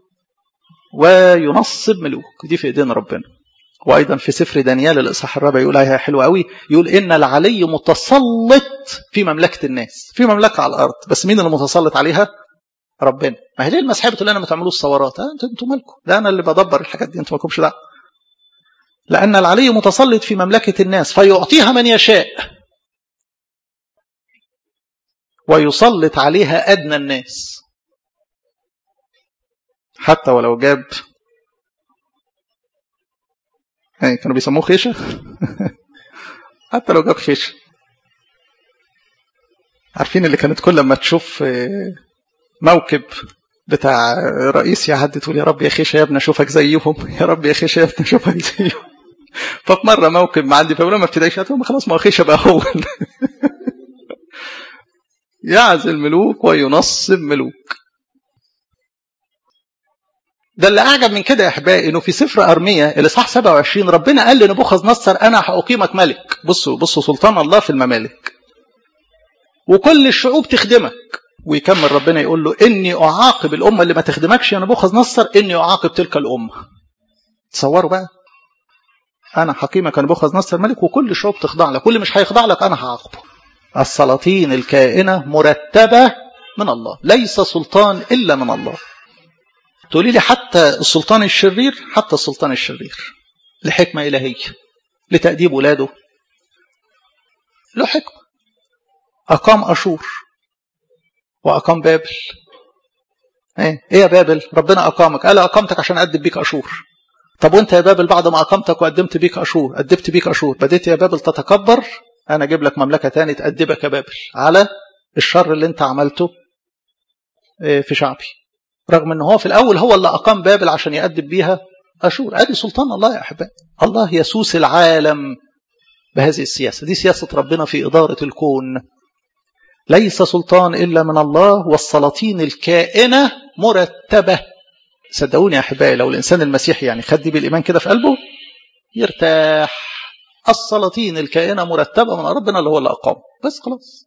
Speaker 1: وينصب ملوك. دي في إيدين ربنا. وأيضا في سفر دانيال الإصحاح الرابع يقول آية حلوة قوي، يقول إن العلي متسلط في مملكة الناس. في مملكة على الأرض، بس مين اللي متسلط عليها؟ ربنا. ما هي ليه المسيحية بتقول لنا ما تعملوش الثورات؟ انتوا انتوا مالكم؟ ده انا اللي بدبر الحاجات دي، انتوا مالكمش دعوه. لان العلي متسلط في مملكه الناس فيعطيها من يشاء ويسلط عليها ادنى الناس. حتى ولو جاب يعني كانوا بيسموه خيشه حتى لو جاب خيشه. عارفين اللي كانت كل ما تشوف موكب بتاع رئيس يعدي تقول يا رب يا خيشه يا ابني اشوفك زيهم، يا رب يا خيشه يا ابني اشوفك زيهم. ففي مره موكب معدي فبقول ما ابتدائيش هتقول خلاص ما هو خيشه بقى هو. يعزل ملوك وينصب ملوك. ده اللي اعجب من كده يا احبائي انه في سفر ارميا الاصحاح سبعة وعشرين ربنا قال لنبوخذ نصر انا هاقيمك ملك. بصوا بصوا سلطان الله في الممالك، وكل الشعوب تخدمك. ويكمل ربنا يقول له إني أعاقب الأمة اللي ما تخدمكش يا نبوخذ نصر، إني أعاقب تلك الأمة. تصوروا بقى، أنا حكيمك يا نبوخذ نصر ملك وكل الشعوب تخضع لك، كل مش هيخضع لك أنا هعاقبه. السلاطين الكائنة مرتبة من الله، ليس سلطان إلا من الله. تقولي لي حتى السلطان الشرير، حتى السلطان الشرير لحكمة إلهية لتأديب ولاده، له حكمة. أقام أشور وأقام بابل. ايه يا بابل؟ ربنا أقامك، قال أقامتك عشان أدب بيك أشور. طب وانت يا بابل بعد ما أقامتك وقدمت بيك أشور، أدبت بيك أشور، بديت يا بابل تتكبر، أنا أجيب لك مملكة تاني تأدبك يا بابل على الشر اللي انت عملته في شعبي. رغم ان هو في الأول هو اللي أقام بابل عشان يأدب بيها أشور. ادي سلطان الله يا أحبائي. الله يسوس العالم بهذه السياسة. دي سياسة ربنا في إدارة الكون. ليس سلطان إلا من الله، والسلاطين الكائنة مرتبة. صدقوني يا أحبائي، لو الإنسان المسيحي يعني خد دي بالإيمان كده في قلبه يرتاح. السلاطين الكائنة مرتبة من ربنا اللي هو اللي أقام، بس خلاص.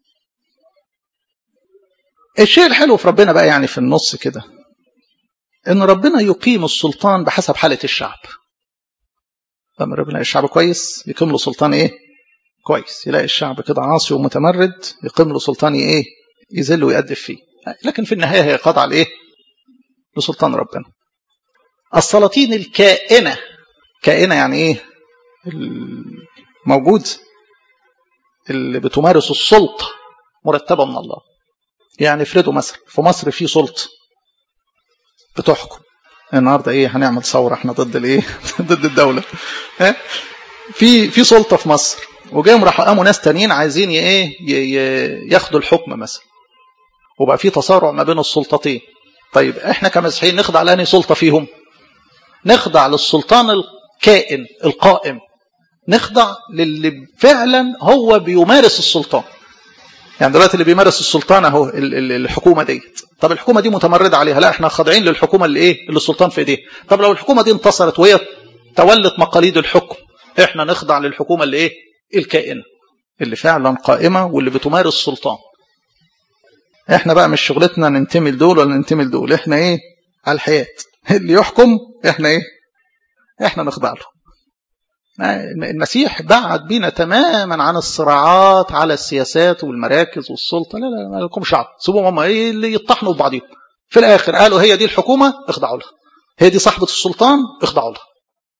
Speaker 1: الشيء الحلو في ربنا بقى يعني في النص كده، إن ربنا يقيم السلطان بحسب حالة الشعب. لما ربنا الشعب كويس يقيم له سلطان إيه؟ كويس. يلاقي الشعب كده عاصي ومتمرد يقيم له سلطان إيه؟ يذل ويأدب فيه. لكن في النهاية هي خاضعة لإيه؟ لسلطان ربنا. السلاطين الكائنة، كائنة يعني إيه؟ الموجود اللي بتمارس السلطة مرتبة من الله. يعني افرضوا مثلا في مصر في سلطة بتحكم. النهارده ايه؟ هنعمل ثوره احنا ضد الايه؟ ضد الدوله. ها؟ في في سلطه في مصر، وجايهم راحوا قاموا ناس تانيين عايزين ايه؟ ياخدوا الحكم مثلا، وبقى في تصارع ما بين السلطتين. طيب احنا كمسيحيين نخضع لأنهي سلطه فيهم؟ نخضع للسلطان الكائن القائم، نخضع للي فعلا هو بيمارس السلطان. يعني دلوقتي اللي بيمارس السلطان اهو الحكومه ديت. طب الحكومه دي متمرده عليها، لا احنا خاضعين للحكومه اللي ايه؟ اللي السلطان في ايديها. طب لو الحكومه دي انتصرت وهي تولت مقاليد الحكم، احنا نخضع للحكومه اللي ايه؟ الكائنه اللي فعلا قائمه واللي بتمارس السلطان. احنا بقى مش شغلتنا ننتمي لدول ولا ننتمي لدول، احنا ايه؟ على الحياه اللي يحكم احنا ايه؟ احنا نخضع له. المسيح بعد بينا تماما عن الصراعات على السياسات والمراكز والسلطه. لا لا ما لكم شعب، سيبوهم هم ايه اللي يطحنوا ببعضهم. في الاخر قالوا هي دي الحكومه اخضعوا لها، هي دي صاحبه السلطان اخضعوا لها.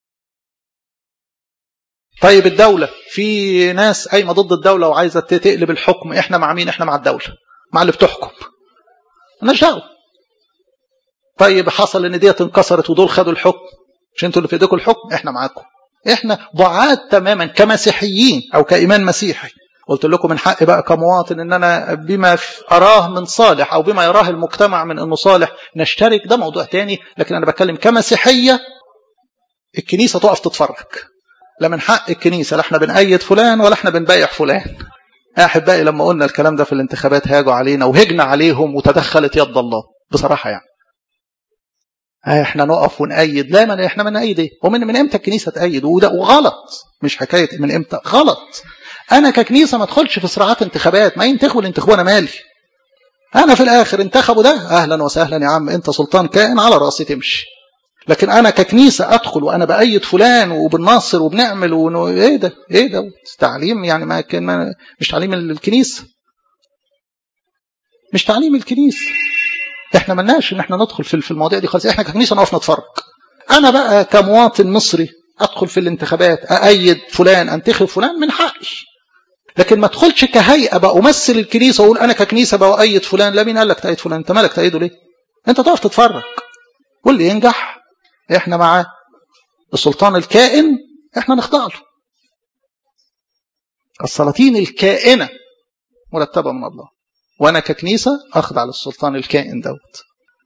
Speaker 1: طيب الدوله، في ناس قايمه ضد الدوله وعايزه تقلب الحكم، احنا مع مين؟ احنا مع الدوله، مع اللي بتحكم، مالناش دعوه. طيب حصل ان ديت انكسرت ودول خدوا الحكم، مش انتوا اللي في ايديكم الحكم؟ احنا معاكم. احنا بعاد تماما كمسيحيين او كايمان مسيحي. قلت لكم من حقي بقى كمواطن ان انا بما اراه من صالح او بما يراه المجتمع من انه صالح نشترك، ده موضوع تاني. لكن انا بتكلم كمسيحيه، الكنيسه تقف تتفرج. لا من حق الكنيسه لا احنا بنأيد فلان ولا احنا بنبايع فلان. احبائي لما قلنا الكلام ده في الانتخابات هاجوا علينا وهجنا عليهم وتدخلت يد الله بصراحه. يعني احنا نقف ونأيد؟ لا، من احنا من نأيد ايه؟ ومن من امتى الكنيسه تأيد؟ وده وغلط، مش حكايه من امتى، غلط. انا ككنيسه ما ادخلش في صراعات انتخابات، ما ينتخبوا الانتخابوا انا مالي. انا في الاخر انتخبوا ده اهلا وسهلا يا عم، انت سلطان كائن على راسي تمشي. لكن انا ككنيسه ادخل وانا بأيد فلان وبنناصر وبنعمل ونو... ايه ده؟ ايه ده؟ تعليم يعني ما كان ما... مش تعليم الكنيسه، مش تعليم الكنيسه. احنا ملناش ان احنا ندخل في المواضيع دي خالص. احنا ككنيسه نقف نتفرج. انا بقى كمواطن مصري ادخل في الانتخابات، اأيد فلان، انتخب فلان، من حقي. لكن ما ادخلش كهيئه بقى امثل الكنيسه واقول انا ككنيسه بقى اؤيد فلان. لا، مين قال لك تأيد فلان؟ انت مالك تأيده ليه؟ انت تقف تتفرج، واللي ينجح احنا معاه. السلطان الكائن احنا نخضع له. السلاطين الكائنه مرتبه من الله، وانا ككنيسه اخضع للسلطان الكائن دوت.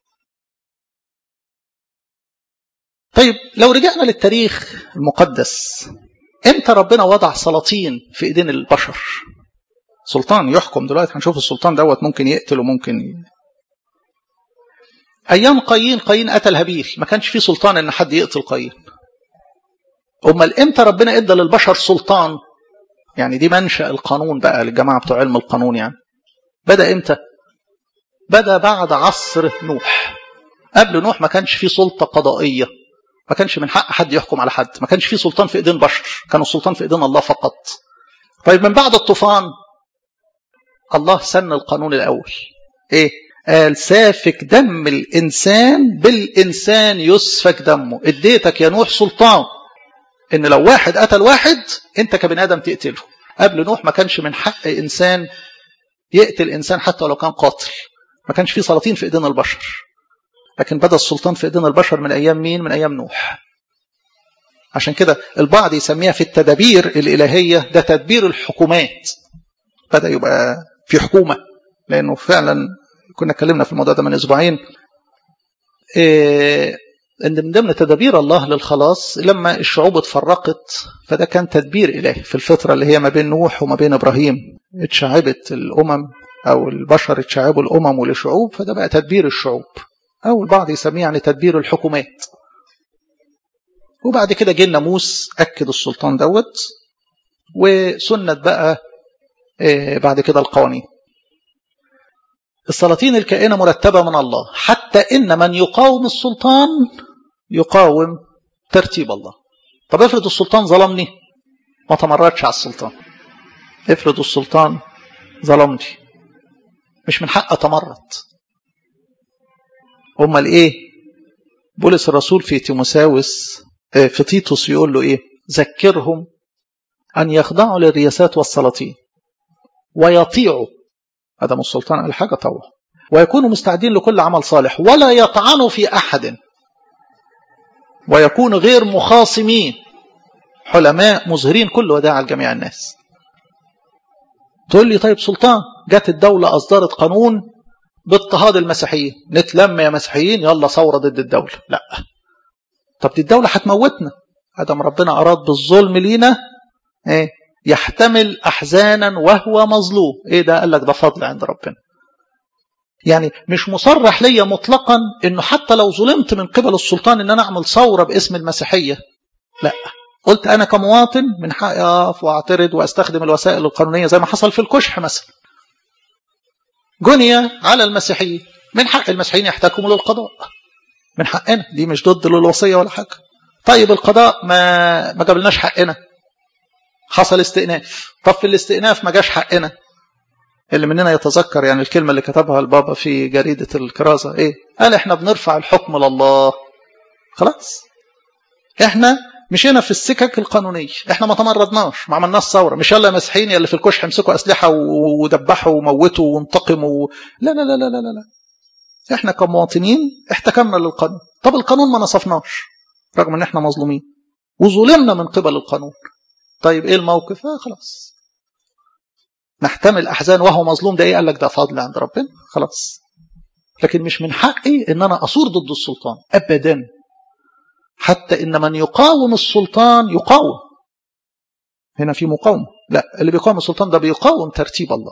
Speaker 1: طيب لو رجعنا للتاريخ المقدس، امتى ربنا وضع سلاطين في ايدين البشر؟ سلطان يحكم. دلوقتي هنشوف السلطان دوت ممكن يقتل وممكن ي... ايام قايين، قايين قتل هابيل، ما كانش فيه سلطان ان حد يقتل قايين. امال امتى ربنا ادى للبشر سلطان؟ يعني دي منشأ القانون بقى للجماعه بتوع علم القانون. يعني بدأ امتى؟ بدأ بعد عصر نوح. قبل نوح ما كانش فيه سلطه قضائيه، ما كانش من حق حد يحكم على حد، ما كانش فيه سلطان في ايدين بشر، كان السلطان في ايدين الله فقط. طيب من بعد الطوفان الله سن القانون الاول. ايه؟ قال سافك دم الإنسان بالإنسان يسفك دمه. اديتك يا نوح سلطان إن لو واحد قتل واحد أنت كبني آدم تقتله. قبل نوح ما كانش من حق إنسان يقتل إنسان حتى لو كان قاتل، ما كانش فيه سلاطين في إيدين البشر، لكن بدأ السلطان في إيدين البشر من أيام مين؟ من أيام نوح. عشان كده البعض يسميها في التدابير الإلهية ده تدبير الحكومات، بدأ يبقى في حكومة، لأنه فعلا كنا اتكلمنا في الموضوع ده من أسبوعين، إيه ان من ضمن تدابير الله للخلاص لما الشعوب اتفرقت فده كان تدبير إلهي في الفترة اللي هي ما بين نوح وما بين إبراهيم، اتشعبت الأمم أو البشر اتشعبوا الأمم والشعوب، فده بقى تدبير الشعوب، أو البعض يسميه يعني تدبير الحكومات. وبعد كده جه الناموس أكد السلطان دوت، وسنت بقى إيه بعد كده القوانين. السلاطين الكائنة مرتبة من الله، حتى إن من يقاوم السلطان يقاوم ترتيب الله. طب افرض السلطان ظلمني ما تمردش على السلطان، افرض السلطان ظلمني مش من حق أتمرد. أمال إيه؟ بولس الرسول في تيموساوس في تيتوس يقول له إيه؟ ذكرهم أن يخضعوا للرياسات والسلاطين ويطيعوا، هذا من السلطان قال حاجة طبعا، ويكونوا مستعدين لكل عمل صالح ولا يطعنوا في أحد، ويكونوا غير مخاصمين حلماء مظهرين كل وداع لجميع الناس. تقول لي طيب سلطان، جت الدولة أصدرت قانون باضطهاد المسيحيين، نتلم يا مسيحيين يلا ثورة ضد الدولة. لا، طب دي الدولة هتموتنا، ادم ربنا أراد بالظلم لينا ايه؟ يحتمل أحزانا وهو مظلوم. ايه ده؟ قال لك ده فضل عند ربنا. يعني مش مصرح ليا مطلقا انه حتى لو ظلمت من قبل السلطان ان انا اعمل ثورة باسم المسيحية، لا، قلت انا كمواطن من حقي اقف واعترض واستخدم الوسائل القانونية زي ما حصل في الكشح مثلا، جنية على المسيحيين، من حق المسيحيين يحتكموا للقضاء، من حقنا، دي مش ضد الوصية ولا حاجة. طيب القضاء ما ما جابلناش حقنا، حصل استئناف، طب في الاستئناف ما جاش حقنا. اللي مننا يتذكر يعني الكلمة اللي كتبها البابا في جريدة الكرازة ايه؟ قال احنا بنرفع الحكم لله. خلاص، احنا مشينا في السكك القانونية، احنا ما تمردناش، ما عملناش ثورة، مش يلا مسيحيين يلي في الكشح امسكوا أسلحة ودبحوا وموتوا وانتقموا، لا لا لا لا لا لا، احنا كمواطنين احتكمنا للقانون. طب القانون ما نصفناش رغم ان احنا مظلومين وظلمنا من قبل القانون. طيب ايه الموقف؟ اه خلاص نحتمل احزان وهو مظلوم، ده ايه؟ قال لك ده فضل عند ربنا. خلاص، لكن مش من حقي ان انا اثور ضد السلطان ابدا، حتى ان من يقاوم السلطان يقاوم. هنا في مقاومة، لا، اللي بيقاوم السلطان ده بيقاوم ترتيب الله.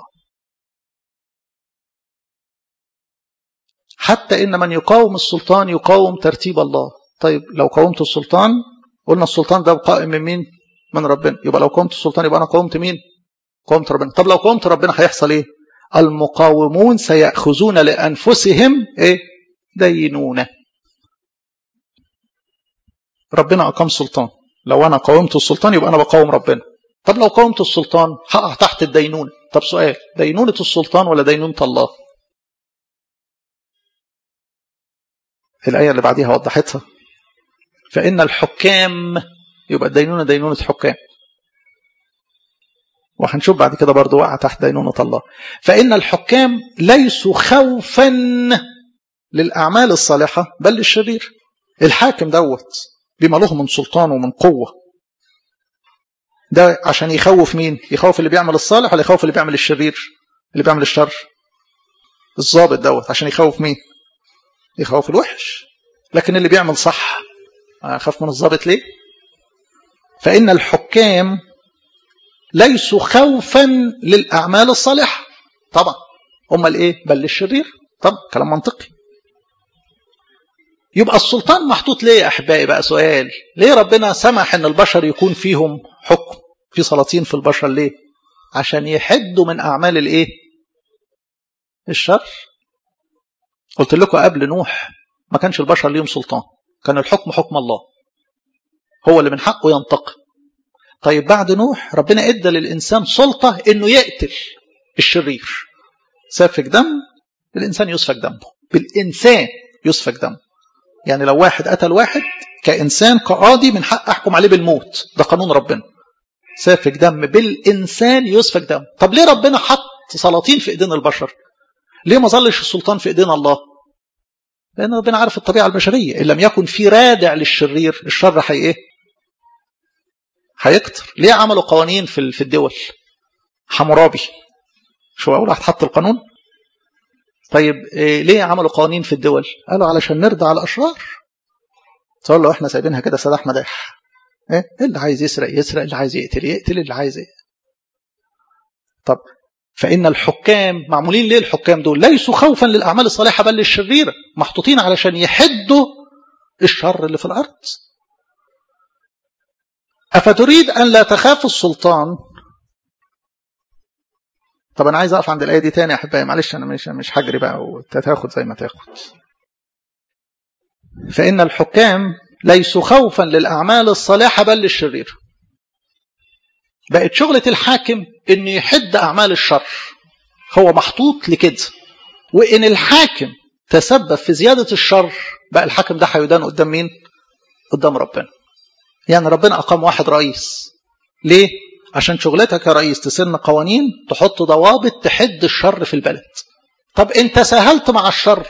Speaker 1: حتى ان من يقاوم السلطان يقاوم ترتيب الله. طيب لو قاومت السلطان، قلنا السلطان ده قائم من مين؟ من ربنا، يبقى لو قاومت السلطان يبقى انا قاومت مين؟ قاومت ربنا. طب لو قاومت ربنا هيحصل ايه؟ المقاومون سيأخذون لأنفسهم ايه؟ دينونة. ربنا أقام سلطان، لو أنا قاومت السلطان يبقى أنا بقاوم ربنا. طب لو قاومت السلطان هقع تحت الدينونة. طب سؤال، دينونة السلطان ولا دينونة الله؟ الآية اللي بعديها وضحتها، فإن الحكام، يبقى الدينونة دينونة حكام، وهنشوف بعد كده برضو وقع تحت دينونة الله. فإن الحكام ليسوا خوفا للأعمال الصالحة بل للشرير. الحاكم دوت بما له من سلطان ومن قوة، ده عشان يخوف مين؟ يخوف اللي بيعمل الصالح ولا يخوف اللي بيعمل الشرير؟ اللي بيعمل الشر. الضابط دوت عشان يخوف مين؟ يخوف الوحش. لكن اللي بيعمل صح أخاف من الضابط ليه؟ فإن الحكام ليسوا خوفا للأعمال الصالحة طبعا، هم الايه؟ بل للشرير. طبعا كلام منطقي. يبقى السلطان محطوط ليه يا أحبائي؟ بقى سؤال، ليه ربنا سمح ان البشر يكون فيهم حكم، في سلاطين في البشر؟ ليه؟ عشان يحدوا من أعمال الايه؟ الشر. قلت لكم قبل نوح ما كانش البشر ليهم سلطان، كان الحكم حكم الله، هو اللي من حقه ينتقم. طيب بعد نوح ربنا ادى للإنسان سلطة انه يقتل الشرير، سافك دم الإنسان يسفك دمه، بالإنسان يسفك دمه. يعني لو واحد قتل واحد كإنسان كقاضي من حق أحكم عليه بالموت، ده قانون ربنا. سافك دم بالإنسان يسفك دم. طب ليه ربنا حط سلاطين في إيدين البشر؟ ليه ما ظلش السلطان في إيدين الله؟ لأن ربنا عارف الطبيعة البشرية، إن لم يكن في رادع للشرير الشر حي إيه؟ هيكتر. ليه عملوا قوانين في في الدول؟ حمورابي شو أقول هتحط القانون؟ طيب إيه ليه عملوا قوانين في الدول؟ قالوا علشان نرضى على الأشرار. تقول له احنا سايبينها كده سداح مداح، ايه اللي عايز يسرق يسرق، اللي عايز يقتل يقتل، اللي عايز ايه. طب فإن الحكام معمولين ليه؟ الحكام دول ليسوا خوفا للأعمال الصالحة بل للشريرة، محطوطين علشان يحدوا الشر اللي في الأرض. أفتريد أن لا تخاف السلطان؟ طب أنا عايز أقف عند الآية دي تاني يا أحبائي، معلش أنا مش مش هجري بقى وتاخد زي ما تاخد. فإن الحكام ليسوا خوفا للأعمال الصالحة بل للشرير. بقت شغلة الحاكم إنه يحد أعمال الشر، هو محطوط لكده. وإن الحاكم تسبب في زيادة الشر بقى الحاكم ده هيدان قدام مين؟ قدام ربنا. يعني ربنا أقام واحد رئيس ليه؟ عشان شغلتك يا رئيس تسن قوانين تحط ضوابط تحد الشر في البلد. طب انت ساهلت مع الشر،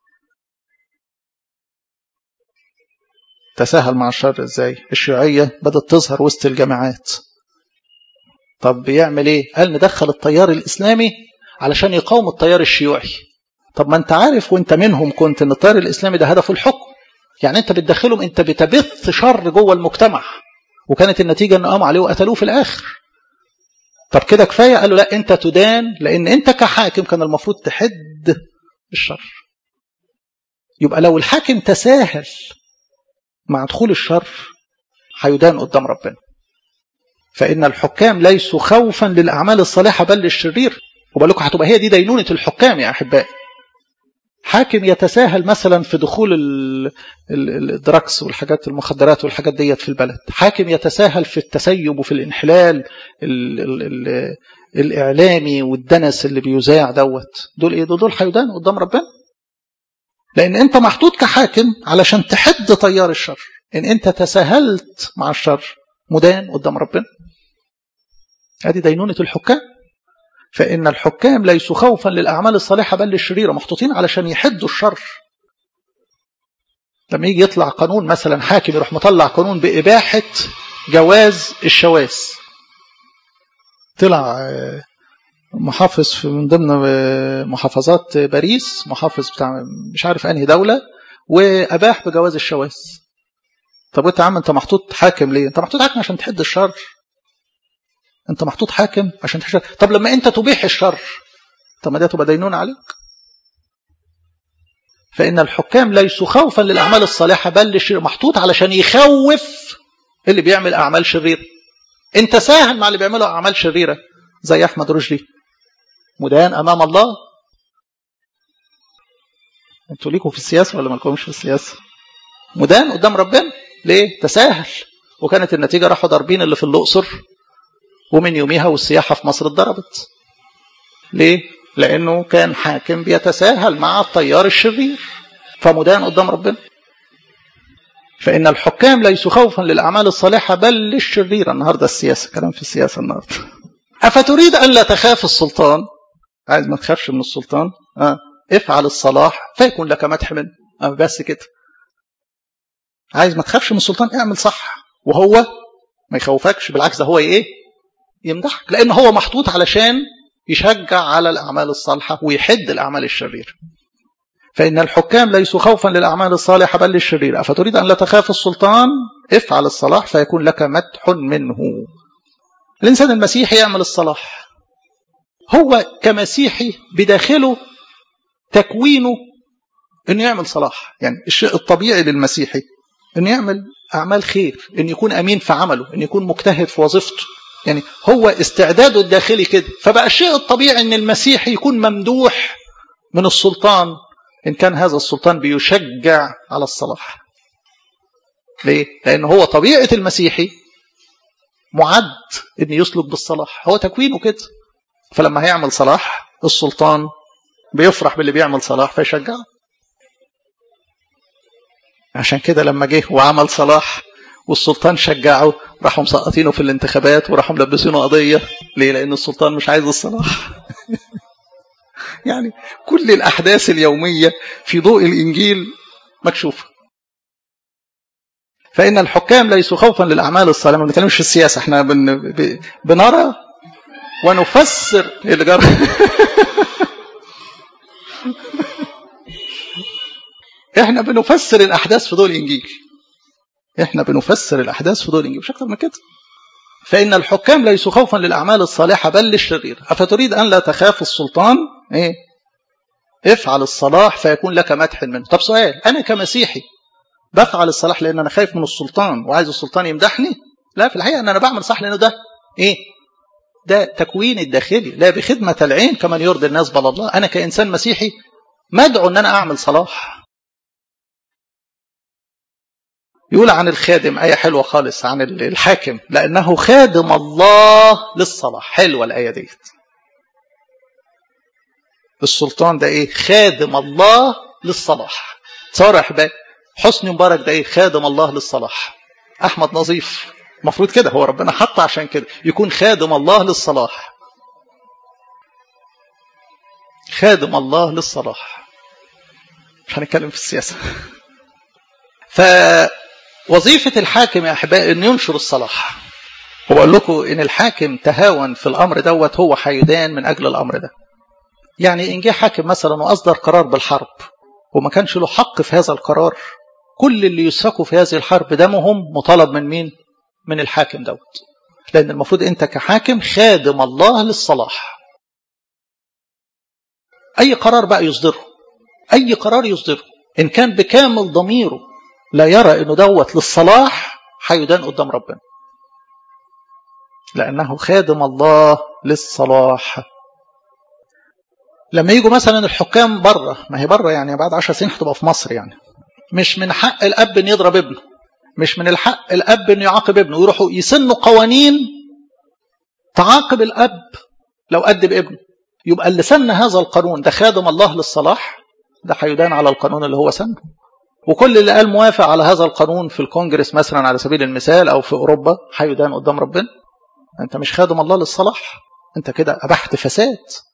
Speaker 1: تساهل مع الشر ازاي؟ الشيوعية بدأت تظهر وسط الجامعات. طب بيعمل ايه؟ قال ندخل التيار الإسلامي علشان يقاوم التيار الشيوعي. طب ما انت عارف وانت منهم كنت ان التيار الإسلامي ده هدفه الحكم، يعني انت بتدخلهم، انت بتبث شر جوه المجتمع، وكانت النتيجة ان قاموا عليه وقتلوه في الآخر. طب كده كفاية؟ قالوا لا انت تدان، لان انت كحاكم كان المفروض تحد الشر. يبقى لو الحاكم تساهل مع دخول الشر هيدان قدام ربنا. فإن الحكام ليسوا خوفا للأعمال الصالحة بل للشرير. وبقول لكم هتبقى هي دي دينونة الحكام يا أحبائي. حاكم يتساهل مثلا في دخول الدراكس والحاجات المخدرات والحاجات ديت في البلد، حاكم يتساهل في التسيب وفي الانحلال ال ال ال الإعلامي والدنس اللي بيذاع دوت، دول إيه؟ دول هيدان قدام ربنا. لأن أنت محطوط كحاكم علشان تحد تيار الشر. إن أنت تساهلت مع الشر مدان قدام ربنا. هذه دينونة الحكام. فإن الحكام ليسوا خوفا للأعمال الصالحة بل للشريرة، محطوطين علشان يحدوا الشر. لما يجي يطلع قانون مثلا، حاكم يروح مطلع قانون بإباحة جواز الشواذ، طلع محافظ في من ضمن محافظات باريس، محافظ بتاع مش عارف انهي دولة، وأباح بجواز الشواذ. طب وانت يا عم انت محطوط حاكم ليه؟ انت محطوط حاكم عشان تحد الشر. انت محطوط حاكم عشان تحد الشر. طب لما انت تبيح الشر، طب ما ده تبقى دينون عليك. فإن الحكام ليسوا خوفا للأعمال الصالحة بل للشرير، محطوط علشان يخوف اللي بيعمل أعمال شريرة. انت ساهل مع اللي بيعملوا أعمال شريرة زي أحمد رشدي، مدان أمام الله. انتوا ليكوا في السياسة ولا ما لكمش في السياسة؟ مدان قدام ربنا. ليه؟ تساهل. وكانت النتيجة راحوا ضاربين اللي في الأقصر، ومن يوميها والسياحة في مصر اتضربت. ليه؟ لأنه كان حاكم بيتساهل مع التيار الشرير، فمدان قدام ربنا. فإن الحكام ليسوا خوفا للأعمال الصالحة بل للشريرة. النهاردة السياسة، كلام في السياسة النهاردة. أفتريد أن لا تخاف السلطان؟ عايز ما تخافش من السلطان؟ آه. افعل الصلاح فيكون لك مدح منه. آه بس كده. عايز ما تخافش من السلطان؟ اعمل صح، وهو ما يخوفكش، بالعكس ده هو ايه؟ يمدحك، لأن هو محطوط علشان يشجع على الأعمال الصالحة ويحد الأعمال الشريرة. فإن الحكام ليسوا خوفا للأعمال الصالحة بل للشرير. أفتريد أن لا تخاف السلطان؟ افعل الصلاح فيكون لك مدح منه. الإنسان المسيحي يعمل الصلاح، هو كمسيحي بداخله تكوينه أنه يعمل صلاح. يعني الشيء الطبيعي للمسيحي أنه يعمل أعمال خير، أنه يكون أمين في عمله، أنه يكون مجتهد في وظيفته. يعني هو استعداده الداخلي كده. فبقى الشيء الطبيعي أن المسيحي يكون ممدوح من السلطان إن كان هذا السلطان بيشجع على الصلاح. ليه؟ لأن هو طبيعة المسيحي معد أن يسلك بالصلاح، هو تكوينه كده. فلما هيعمل صلاح السلطان بيفرح باللي بيعمل صلاح فيشجعه. عشان كده لما جه وعمل صلاح والسلطان شجعه راحوا مسقطينه في الانتخابات وراحوا ملبسينه قضية. ليه؟ لأن السلطان مش عايز الصلاح. يعني كل الأحداث اليومية في ضوء الإنجيل مكشوفة. فإن الحكام ليسوا خوفا للأعمال الصالحة. ما بنتكلمش في السياسة، احنا بن... بنرى ونفسر اللي جرى. احنا بنفسر الأحداث في ضوء الإنجيل. احنا بنفسر الأحداث في ضوء الإنجيل مش أكتر من كده. فإن الحكام ليسوا خوفا للأعمال الصالحة بل للشرير. أفتريد أن لا تخاف السلطان؟ إيه؟ افعل الصلاح فيكون لك مدح منه. طب سؤال، أنا كمسيحي بفعل الصلاح لأن أنا خايف من السلطان وعايز السلطان يمدحني؟ لا، في الحقيقة أن أنا بعمل صح لأنه ده إيه؟ ده تكوين الداخلي. لا بخدمة العين كمن يرضي الناس بل الله. أنا كإنسان مسيحي مدعو أن أنا أعمل صلاح. يقول عن الخادم آية حلوة خالص عن الحاكم، لأنه خادم الله للصلاح. حلوة الآية دي. السلطان ده إيه؟ خادم الله للصلاح. صارح بقى حسني مبارك ده إيه؟ خادم الله للصلاح. أحمد نظيف مفروض كده، هو ربنا حط عشان كده يكون خادم الله للصلاح. خادم الله للصلاح. مش هنتكلم في السياسة. فوظيفة الحاكم يا أحبائي أن ينشر الصلاح. وبقول لكم إن الحاكم تهاون في الأمر دوت هو حيدان من أجل الأمر ده. يعني إن جه حاكم مثلا وأصدر قرار بالحرب وما كانش له حق في هذا القرار، كل اللي يسفكوا في هذه الحرب دمهم مطالب من مين؟ من الحاكم دوت. لأن المفروض أنت كحاكم خادم الله للصلاح. أي قرار بقى يصدره، أي قرار يصدره إن كان بكامل ضميره لا يرى إنه دوت للصلاح، حيدان قدام ربنا، لأنه خادم الله للصلاح. لما يجوا مثلا الحكام بره، ما هي بره يعني بعد عشر سنين هتبقى في مصر، يعني مش من حق الأب إن يضرب ابنه، مش من الحق الأب إن يعاقب ابنه، يروحوا يسنوا قوانين تعاقب الأب لو أدب ابنه. يبقى اللي سن هذا القانون ده خادم الله للصلاح، ده حيدان على القانون اللي هو سنه. وكل اللي قال موافق على هذا القانون في الكونجرس مثلا على سبيل المثال أو في أوروبا حيدان قدام ربنا. أنت مش خادم الله للصلاح، أنت كده أبحت فساد.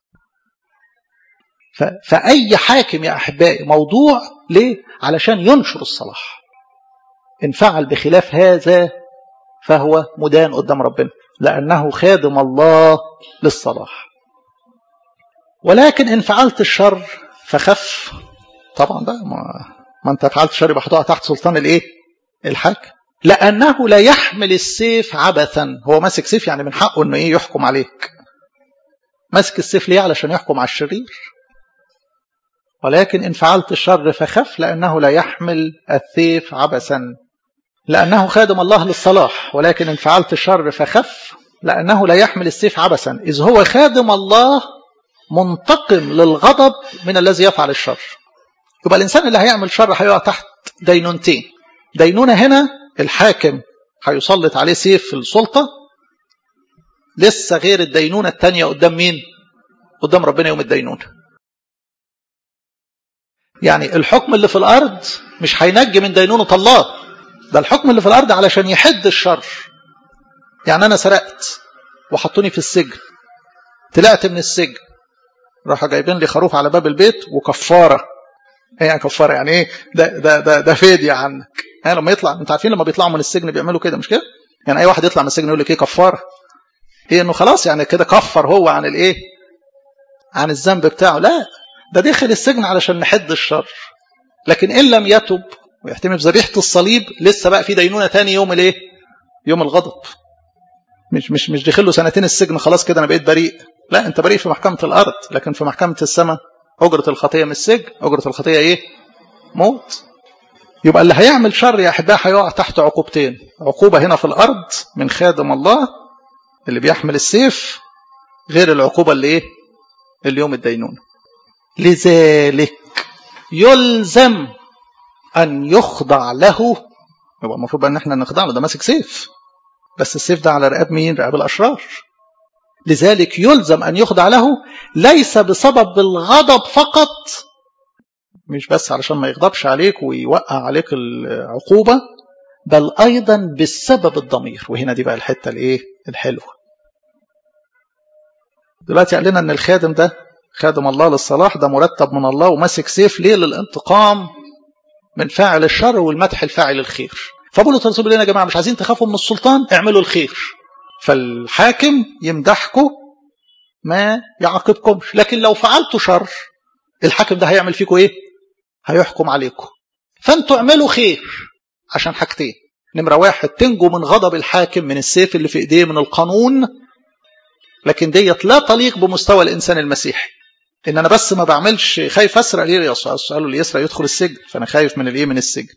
Speaker 1: فأي حاكم يا أحبائي موضوع ليه؟ علشان ينشر الصلاح. إن فعل بخلاف هذا فهو مدان قدام ربنا، لأنه خادم الله للصلاح. ولكن إن فعلت الشر فخف. طبعا بقى ما, ما أنت فعلت الشر يبقى هتقع تحت سلطان الإيه؟ الحاكم. لأنه لا يحمل السيف عبثا. هو ماسك سيف يعني من حقه إنه إيه؟ يحكم عليك. ماسك السيف ليه؟ علشان يحكم على الشرير. ولكن إن فعلت الشر فخف، لأنه لا يحمل السيف عبثا. لأنه خادم الله للصلاح. ولكن إن فعلت الشر فخف، لأنه لا يحمل السيف عبثا، إذ هو خادم الله منتقم للغضب من الذي يفعل الشر. يبقى الإنسان اللي هيعمل شر هيقع تحت دينونتين. دينونة هنا الحاكم هيسلط عليه سيف في السلطة، لسه غير الدينونة التانية قدام مين؟ قدام ربنا يوم الدينونة. يعني الحكم اللي في الأرض مش هينجي من دينونة الله، ده الحكم اللي في الأرض علشان يحد الشر. يعني أنا سرقت وحطوني في السجن، طلعت من السجن راحوا جايبين لي خروف على باب البيت وكفارة. ايه يعني كفارة؟ يعني ايه؟ ده ده ده, ده فدية عنك. يعني لما يطلع، انت عارفين لما بيطلعوا من السجن بيعملوا كده مش كده؟ يعني اي واحد يطلع من السجن يقول لك ايه؟ كفارة. ايه؟ انه خلاص يعني كده كفر هو عن الايه؟ عن الذنب بتاعه. لا، ده دخل السجن علشان نحد الشر. لكن ان لم يتب ويحتمي بذبيحة الصليب لسه بقى في دينونة تاني يوم الايه؟ يوم الغضب. مش مش مش دخله سنتين السجن خلاص كده انا بقيت بريء. لا، انت بريء في محكمة الارض، لكن في محكمة السماء اجرة الخطية من السجن، اجرة الخطية ايه؟ موت. يبقى اللي هيعمل شر يا احبائي هيقع تحت عقوبتين. عقوبة هنا في الارض من خادم الله اللي بيحمل السيف، غير العقوبة اللي ايه؟ اليوم الدينونة. لذلك يلزم ان يخضع له. يبقى المفروض ان احنا نخضع له، ده ماسك سيف، بس السيف ده على رقاب مين؟ رقاب الاشرار. لذلك يلزم أن يخضع له ليس بسبب الغضب فقط، مش بس علشان ما يغضبش عليك ويوقع عليك العقوبة، بل أيضا بسبب الضمير. وهنا دي بقى الحتة الايه الحلوة. دلوقتي قال لنا ان الخادم ده خادم الله للصلاح، ده مرتب من الله وماسك سيف ليه؟ للانتقام من فاعل الشر والمدح الفاعل الخير. فبولس الرسول بيقول لنا يا جماعة مش عايزين تخافوا من السلطان، اعملوا الخير. فالحاكم يمدحكم ما يعاقبكمش، لكن لو فعلتوا شر الحاكم ده هيعمل فيكم ايه؟ هيحكم عليكم. فانتوا اعملوا خير عشان حاجتين: نمرة واحد تنجوا من غضب الحاكم، من السيف اللي في ايديه، من القانون. لكن ديت لا تليق بمستوى الانسان المسيحي. ان انا بس ما بعملش خايف اسرق ليه يا يسوع؟ قالوا اللي يسرق يدخل السجن، فانا خايف من الايه؟ من السجن.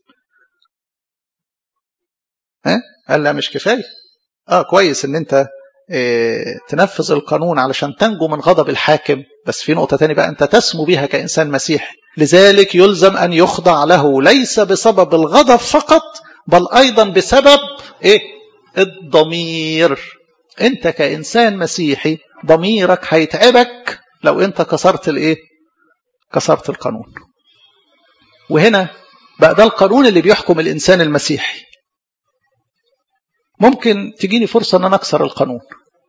Speaker 1: ها؟ قال لا مش كفايه. اه كويس ان انت اه تنفذ القانون علشان تنجو من غضب الحاكم، بس في نقطه ثانيه بقى انت تسمو بها كانسان مسيحي. لذلك يلزم ان يخضع له ليس بسبب الغضب فقط، بل ايضا بسبب ايه؟ الضمير. انت كانسان مسيحي ضميرك هيتعبك لو انت كسرت الايه؟ كسرت القانون. وهنا بقى ده القانون اللي بيحكم الانسان المسيحي. ممكن تجيني فرصة ان انا اكسر القانون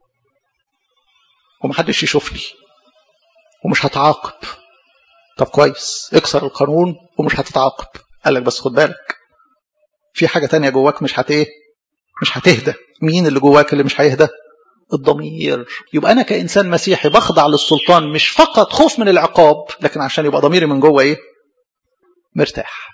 Speaker 1: ومحدش يشوفني ومش هتعاقب. طب كويس، اكسر القانون ومش هتتعاقب. قال لك بس خد بالك في حاجة تانية جواك مش هت ايه؟ مش هتهدى. مين اللي جواك اللي مش هيهدى؟ الضمير. يبقى انا كإنسان مسيحي بخضع للسلطان مش فقط خوف من العقاب، لكن عشان يبقى ضميري من جوه ايه؟ مرتاح.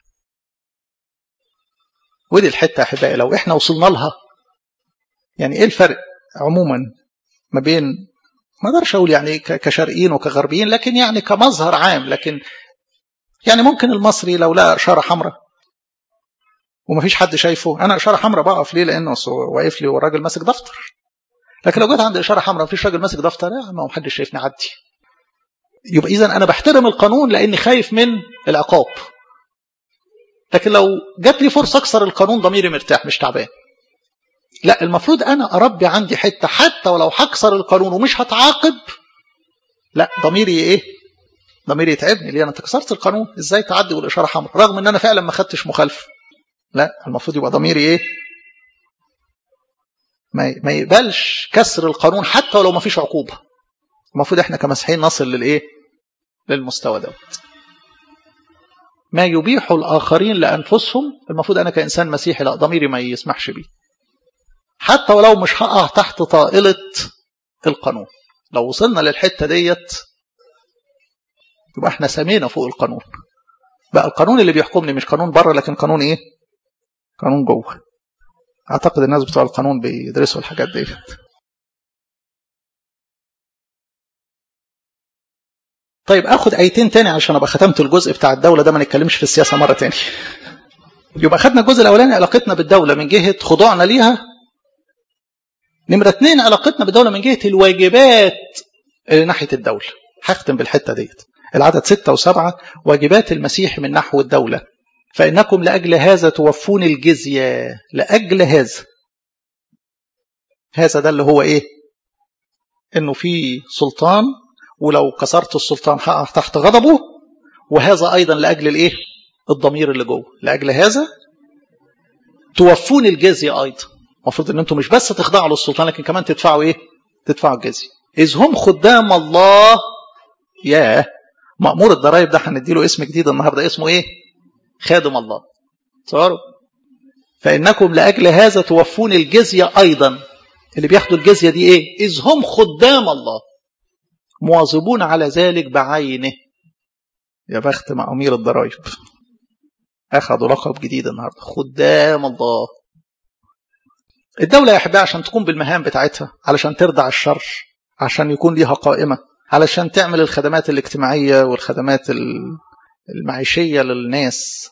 Speaker 1: ودي الحتة احبائي لو احنا وصلنا لها، يعني ايه الفرق عموما ما بين، ما اقدرش اقول يعني كشرقيين وكغربيين، لكن يعني كمظهر عام. لكن يعني ممكن المصري لو لقى اشاره حمراء ومفيش حد شايفه، انا اشاره حمراء بقف ليه؟ لانه واقف لي والراجل ماسك دفتر. لكن لو جيت عند اشاره حمراء ومفيش راجل ماسك دفتر، لا ما حدش شايفني عدي. يبقى اذا انا بحترم القانون لاني خايف من العقاب. لكن لو جات لي فرصه اكسر القانون ضميري مرتاح مش تعبان. لا، المفروض انا اربي عندي حته حتى ولو هكسر القانون ومش هتعاقب، لا ضميري ايه؟ ضميري يتعبني. ليه؟ انا كسرت القانون، ازاي تعدي والاشاره حمراء رغم ان انا فعلا ما خدتش مخالفه؟ لا، المفروض يبقى ضميري ايه؟ ما يقبلش كسر القانون حتى ولو ما فيش عقوبه. المفروض احنا كمسيحيين نصل للايه؟ للمستوى دوت. ما يبيح الاخرين لانفسهم، المفروض انا كانسان مسيحي لا ضميري ما يسمحش بيه، حتى ولو مش هقع تحت طائله القانون. لو وصلنا للحته ديت يبقى احنا سمينا فوق القانون. بقى القانون اللي بيحكمني مش قانون بره، لكن قانون ايه؟ قانون جوه. اعتقد الناس بتوع القانون بيدرسوا الحاجات ديت. طيب اخد ايتين تاني عشان ابقى ختمت الجزء بتاع الدوله ده، ما نتكلمش في السياسه مره تاني. يبقى خدنا الجزء الاولاني علاقتنا بالدوله من جهه خضوعنا ليها. نمره اتنين علاقتنا بالدوله من جهه الواجبات اللي ناحيه الدوله. هختم بالحته ديت. العدد ستة وسبعة: واجبات المسيح من نحو الدولة، فإنكم لأجل هذا توفون الجزية. لأجل هذا، هذا ده اللي هو إيه؟ إنه في سلطان ولو كسرت السلطان هقع تحت غضبه. وهذا أيضا لأجل الإيه؟ الضمير اللي جوه. لأجل هذا توفون الجزية أيضا. المفروض إن أنتم مش بس تخضعوا للسلطان لكن كمان تدفعوا إيه؟ تدفعوا الجزية. إذ هم خدام الله. ياه، مأمور الضرائب ده هنديله اسم جديد النهارده، اسمه ايه؟ خادم الله. صاروا فإنكم لأجل هذا توفون الجزية أيضا. اللي بياخدوا الجزية دي ايه؟ إذ هم خدام الله مواظبون على ذلك بعينه. يا بخت مأمير الضرائب، أخذوا لقب جديد النهارده، خدام الله. الدولة يا أحبائي عشان تقوم بالمهام بتاعتها، علشان تردع الشر، عشان يكون ليها قائمة، علشان تعمل الخدمات الاجتماعية والخدمات المعيشية للناس.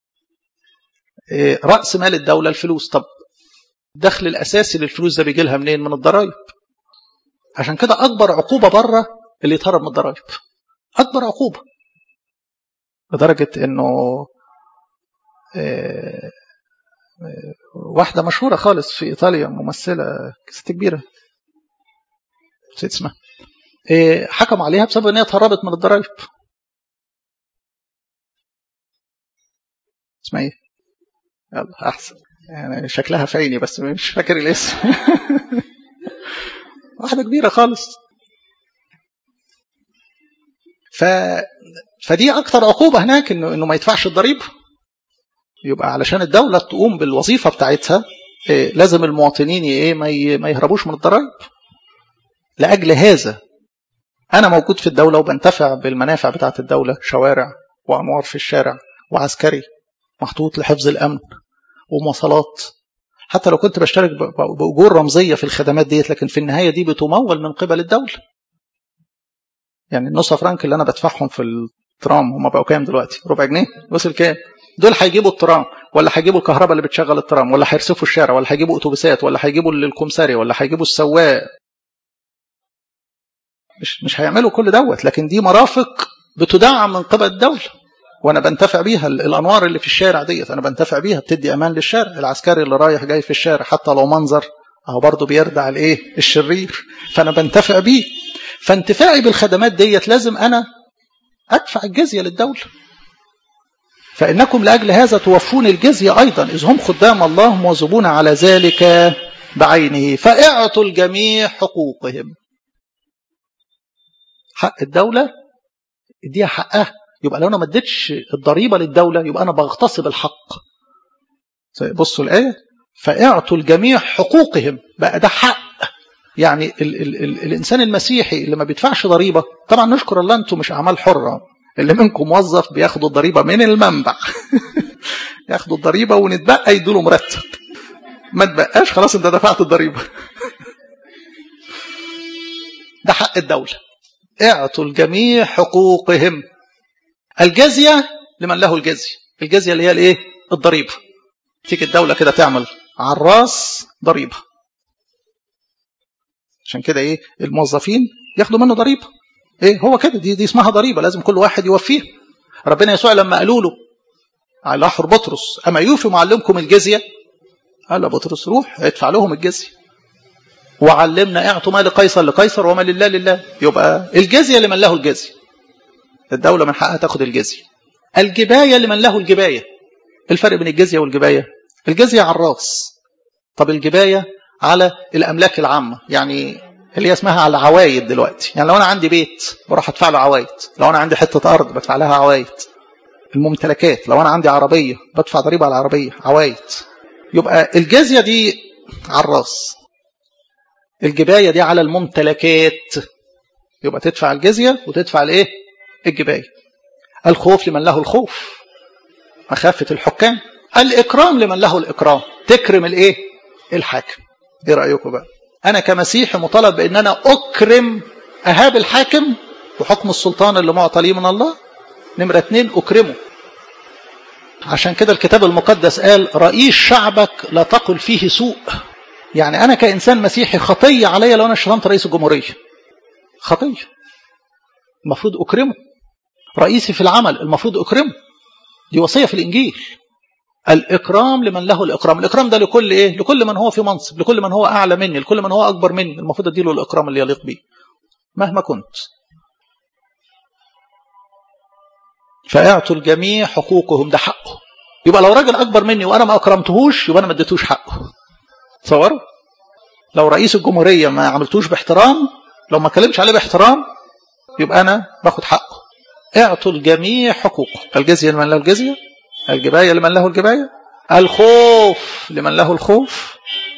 Speaker 1: رأس مال الدولة الفلوس. طب الدخل الأساسي للفلوس ده بيجي لها منين؟ من الضرائب. عشان كده أكبر عقوبة بره اللي يتهرب من الضرائب. أكبر عقوبة، لدرجة إنه واحدة مشهورة خالص في إيطاليا، ممثلة ست كبيرة، نسيت اسمها، إيه حكموا عليها بسبب ان هي اتهربت من الضرائب. اسمها ايه؟ يلا احسن، يعني شكلها في عيني بس مش فاكر الاسم. واحدة كبيرة خالص. ف... فدي اكتر عقوبة هناك، انه انه ما يدفعش الضريبة. يبقى علشان الدولة تقوم بالوظيفة بتاعتها إيه لازم المواطنين ايه ما, ي... ما يهربوش من الضرائب. لأجل هذا أنا موجود في الدولة وبنتفع بالمنافع بتاعت الدولة، شوارع وأنوار في الشارع وعسكري محطوط لحفظ الأمن ومواصلات. حتى لو كنت بشترك بأجور رمزية في الخدمات ديت، لكن في النهاية دي بتمول من قبل الدولة. يعني النص فرنك اللي أنا بدفعهم في الترام هم بقوا كام دلوقتي؟ ربع جنيه؟ وصل كام؟ دول هيجيبوا الترام، ولا هيجيبوا الكهرباء اللي بتشغل الترام، ولا هيرسفوا الشارع، ولا هيجيبوا أتوبيسات، ولا هيجيبوا الكمساري، ولا هيجيبوا السواق. مش مش هيعملوا كل دوت، لكن دي مرافق بتدعم من قبل الدولة، وانا بنتفع بيها. الانوار اللي في الشارع ديت انا بنتفع بيها، بتدي امان للشارع. العسكري اللي رايح جاي في الشارع حتى لو منظر اهو برضه بيردع الايه الشرير، فانا بنتفع بيه. فانتفاعي بالخدمات ديت لازم انا ادفع الجزية للدولة. فانكم لاجل هذا توفون الجزية ايضا، اذ هم خدام الله مواظبون على ذلك بعينه، فاعطوا الجميع حقوقهم. حق الدولة اديها حقها. يبقى لو انا ما اديتش الضريبه للدوله يبقى انا بغتصب الحق. بصوا الايه، فاعطوا الجميع حقوقهم. بقى ده حق. يعني ال ال ال الانسان المسيحي اللي ما بيدفعش ضريبه، طبعا نشكر الله انتم مش اعمال حره، اللي منكم موظف بياخدوا الضريبه من المنبع. ياخدوا الضريبه ونتبقى يدوا له مرتب. ما تبقاش خلاص انت دفعت الضريبه. ده حق الدوله. اعطوا الجميع حقوقهم. الجزية لمن له الجزية. الجزية اللي هي الايه؟ الضريبة. تيجي الدولة كده تعمل على الراس ضريبة، عشان كده ايه الموظفين ياخدوا منه ضريبة. ايه هو كده، دي, دي اسمها ضريبة، لازم كل واحد يوفيها. ربنا يسوع لما قالوا له على احر بطرس اما يوفي معلمكم الجزية، قال له بطرس روح ادفع لهم الجزية، وعلمنا اعطوا ما لقيصر لقيصر وما لله لله. يبقى الجزية لمن له الجزية، الدولة من حقها تاخد الجزية. الجباية لمن له الجباية. الفرق بين الجزية والجباية، الجزية على الراس، طب الجباية على الأملاك العامة، يعني اللي هي اسمها على العوايد دلوقتي. يعني لو أنا عندي بيت بروح أدفع له عوايد، لو أنا عندي حتة أرض بدفع لها عوايد. الممتلكات، لو أنا عندي عربية بدفع ضريبة على العربية، عوايد. يبقى الجزية دي على الراس، الجباية دي على الممتلكات. يبقى تدفع الجزية وتدفع الايه؟ الجباية. الخوف لمن له الخوف، مخافة الحكام. الإكرام لمن له الإكرام، تكرم الايه؟ الحاكم. ايه رأيكم بقى؟ أنا كمسيحي مطالب بأن أنا أكرم أهاب الحاكم وحكم السلطان اللي معطى لي من الله. نمرة اتنين أكرمه. عشان كده الكتاب المقدس قال رئيس شعبك لا تقل فيه سوء. يعني أنا كإنسان مسيحي خطية علي لو أنا شتمت رئيس الجمهورية، خطية، المفروض أكرمه. رئيسي في العمل المفروض أكرمه، دي وصية في الإنجيل. الإكرام لمن له الإكرام. الإكرام ده لكل إيه؟ لكل من هو في منصب، لكل من هو أعلى مني، لكل من هو أكبر مني، المفروض أديله الإكرام اللي يليق به مهما كنت. فاعطوا الجميع حقوقهم، ده حقه. يبقى لو راجل أكبر مني وأنا ما أكرمتهوش يبقى أنا ما اديتوش حقه. تصوروا لو رئيس الجمهورية ما عملتوش باحترام، لو ما كلمش عليه باحترام، يبقى أنا باخد حقه. اعطوا الجميع حقوقه. الجزية لمن له الجزية، الجباية لمن له الجباية، الخوف لمن له الخوف،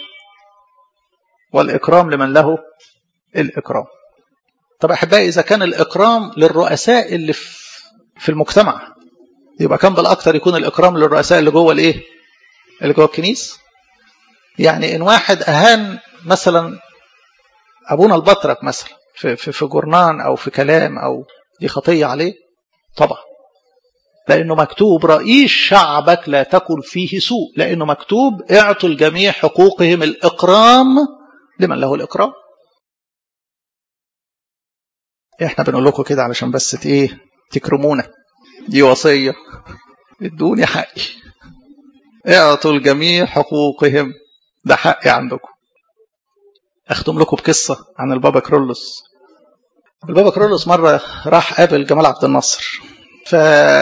Speaker 1: والإكرام لمن له الإكرام. طب أحبائي، إذا كان الإكرام للرؤساء اللي في المجتمع، يبقى كان بالأكثر يكون الإكرام للرؤساء اللي جوه الإيه؟ اللي جوه الكنيسة. يعني إن واحد أهان مثلا أبونا البطرك مثلا في, في, في جرنان أو في كلام، أو دي خطية عليه طبعا، لأنه مكتوب رئيس شعبك لا تقل فيه سوء، لأنه مكتوب اعطوا الجميع حقوقهم، الإكرام لمن له الإكرام. احنا بنقول لكم كده علشان بس ايه تكرمونا، دي وصية، ادوني حقي. اعطوا الجميع حقوقهم، ده حقي عندكم. أختم لكم بقصة عن البابا كيرلس. البابا كيرلس مرة راح قابل جمال عبد الناصر، ف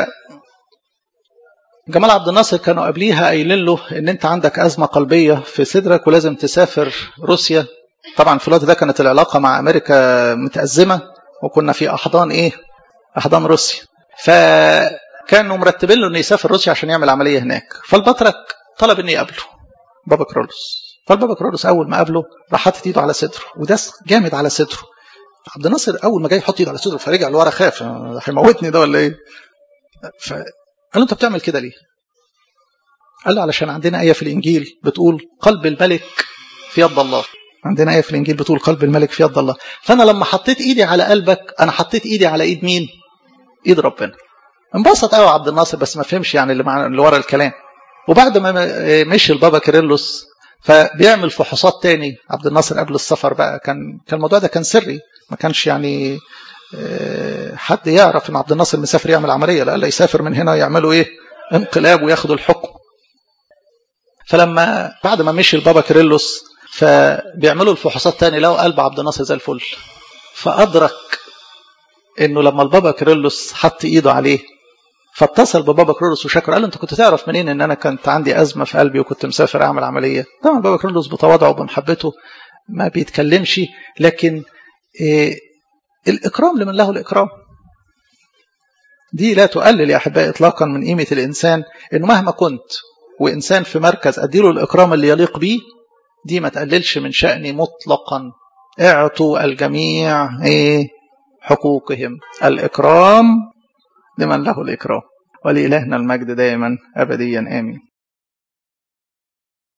Speaker 1: جمال عبد الناصر كانوا قبليها قايلين له ان انت عندك ازمه قلبيه في صدرك ولازم تسافر روسيا. طبعا في الوقت ده كانت العلاقه مع امريكا متازمه وكنا في احضان ايه احضان روسيا، فكانوا مرتبين له انه يسافر روسيا عشان يعمل عمليه هناك. فالبطرك طلب انه يقابله بابا كيرلس. فالبابا كيرلس اول ما قابله راح حاطط ايده على صدره وداس جامد على صدره. عبد الناصر اول ما جاي يحط ايده على صدره فرجع لورا خاف، هيموتني ده ولا ايه؟ فقال له انت بتعمل كده ليه؟ قال له علشان عندنا آية في الإنجيل بتقول قلب الملك في يد الله. عندنا آية في الإنجيل بتقول قلب الملك في يد الله. فأنا لما حطيت إيدي على قلبك أنا حطيت إيدي على إيد مين؟ إيد ربنا. انبسط قوي عبد الناصر بس ما فهمش يعني اللي, مع... اللي ورا الكلام. وبعد ما مشي البابا كيرلس فبيعمل فحوصات تاني عبد الناصر قبل السفر بقى. كان كان الموضوع ده كان سري، ما كانش يعني حد يعرف ان عبد الناصر مسافر يعمل عملية، لا يسافر من هنا يعملوا ايه انقلاب وياخدوا الحكم. فلما بعد ما مشي البابا كيرلس فبيعملوا الفحوصات تاني لقوا قلب عبد الناصر زي الفل. فأدرك انه لما البابا كيرلس حط ايده عليه فاتصل ببابا كيرلس وشكر، قال له انت كنت تعرف منين ان انا كنت عندي ازمه في قلبي وكنت مسافر اعمل عمليه؟ طبعا البابا كيرلس بتواضعه وبمحبته ما بيتكلمش، لكن إيه الاكرام لمن له الاكرام. دي لا تقلل يا احبائي اطلاقا من قيمه الانسان، انه مهما كنت وإنسان في مركز أديله الإكرام اللي يليق به، دي ما تقللش من شأني مطلقا. اعطوا الجميع ايه حقوقهم، الإكرام لمن له الإكرام، ولإلهنا المجد دائما أبديا آمين.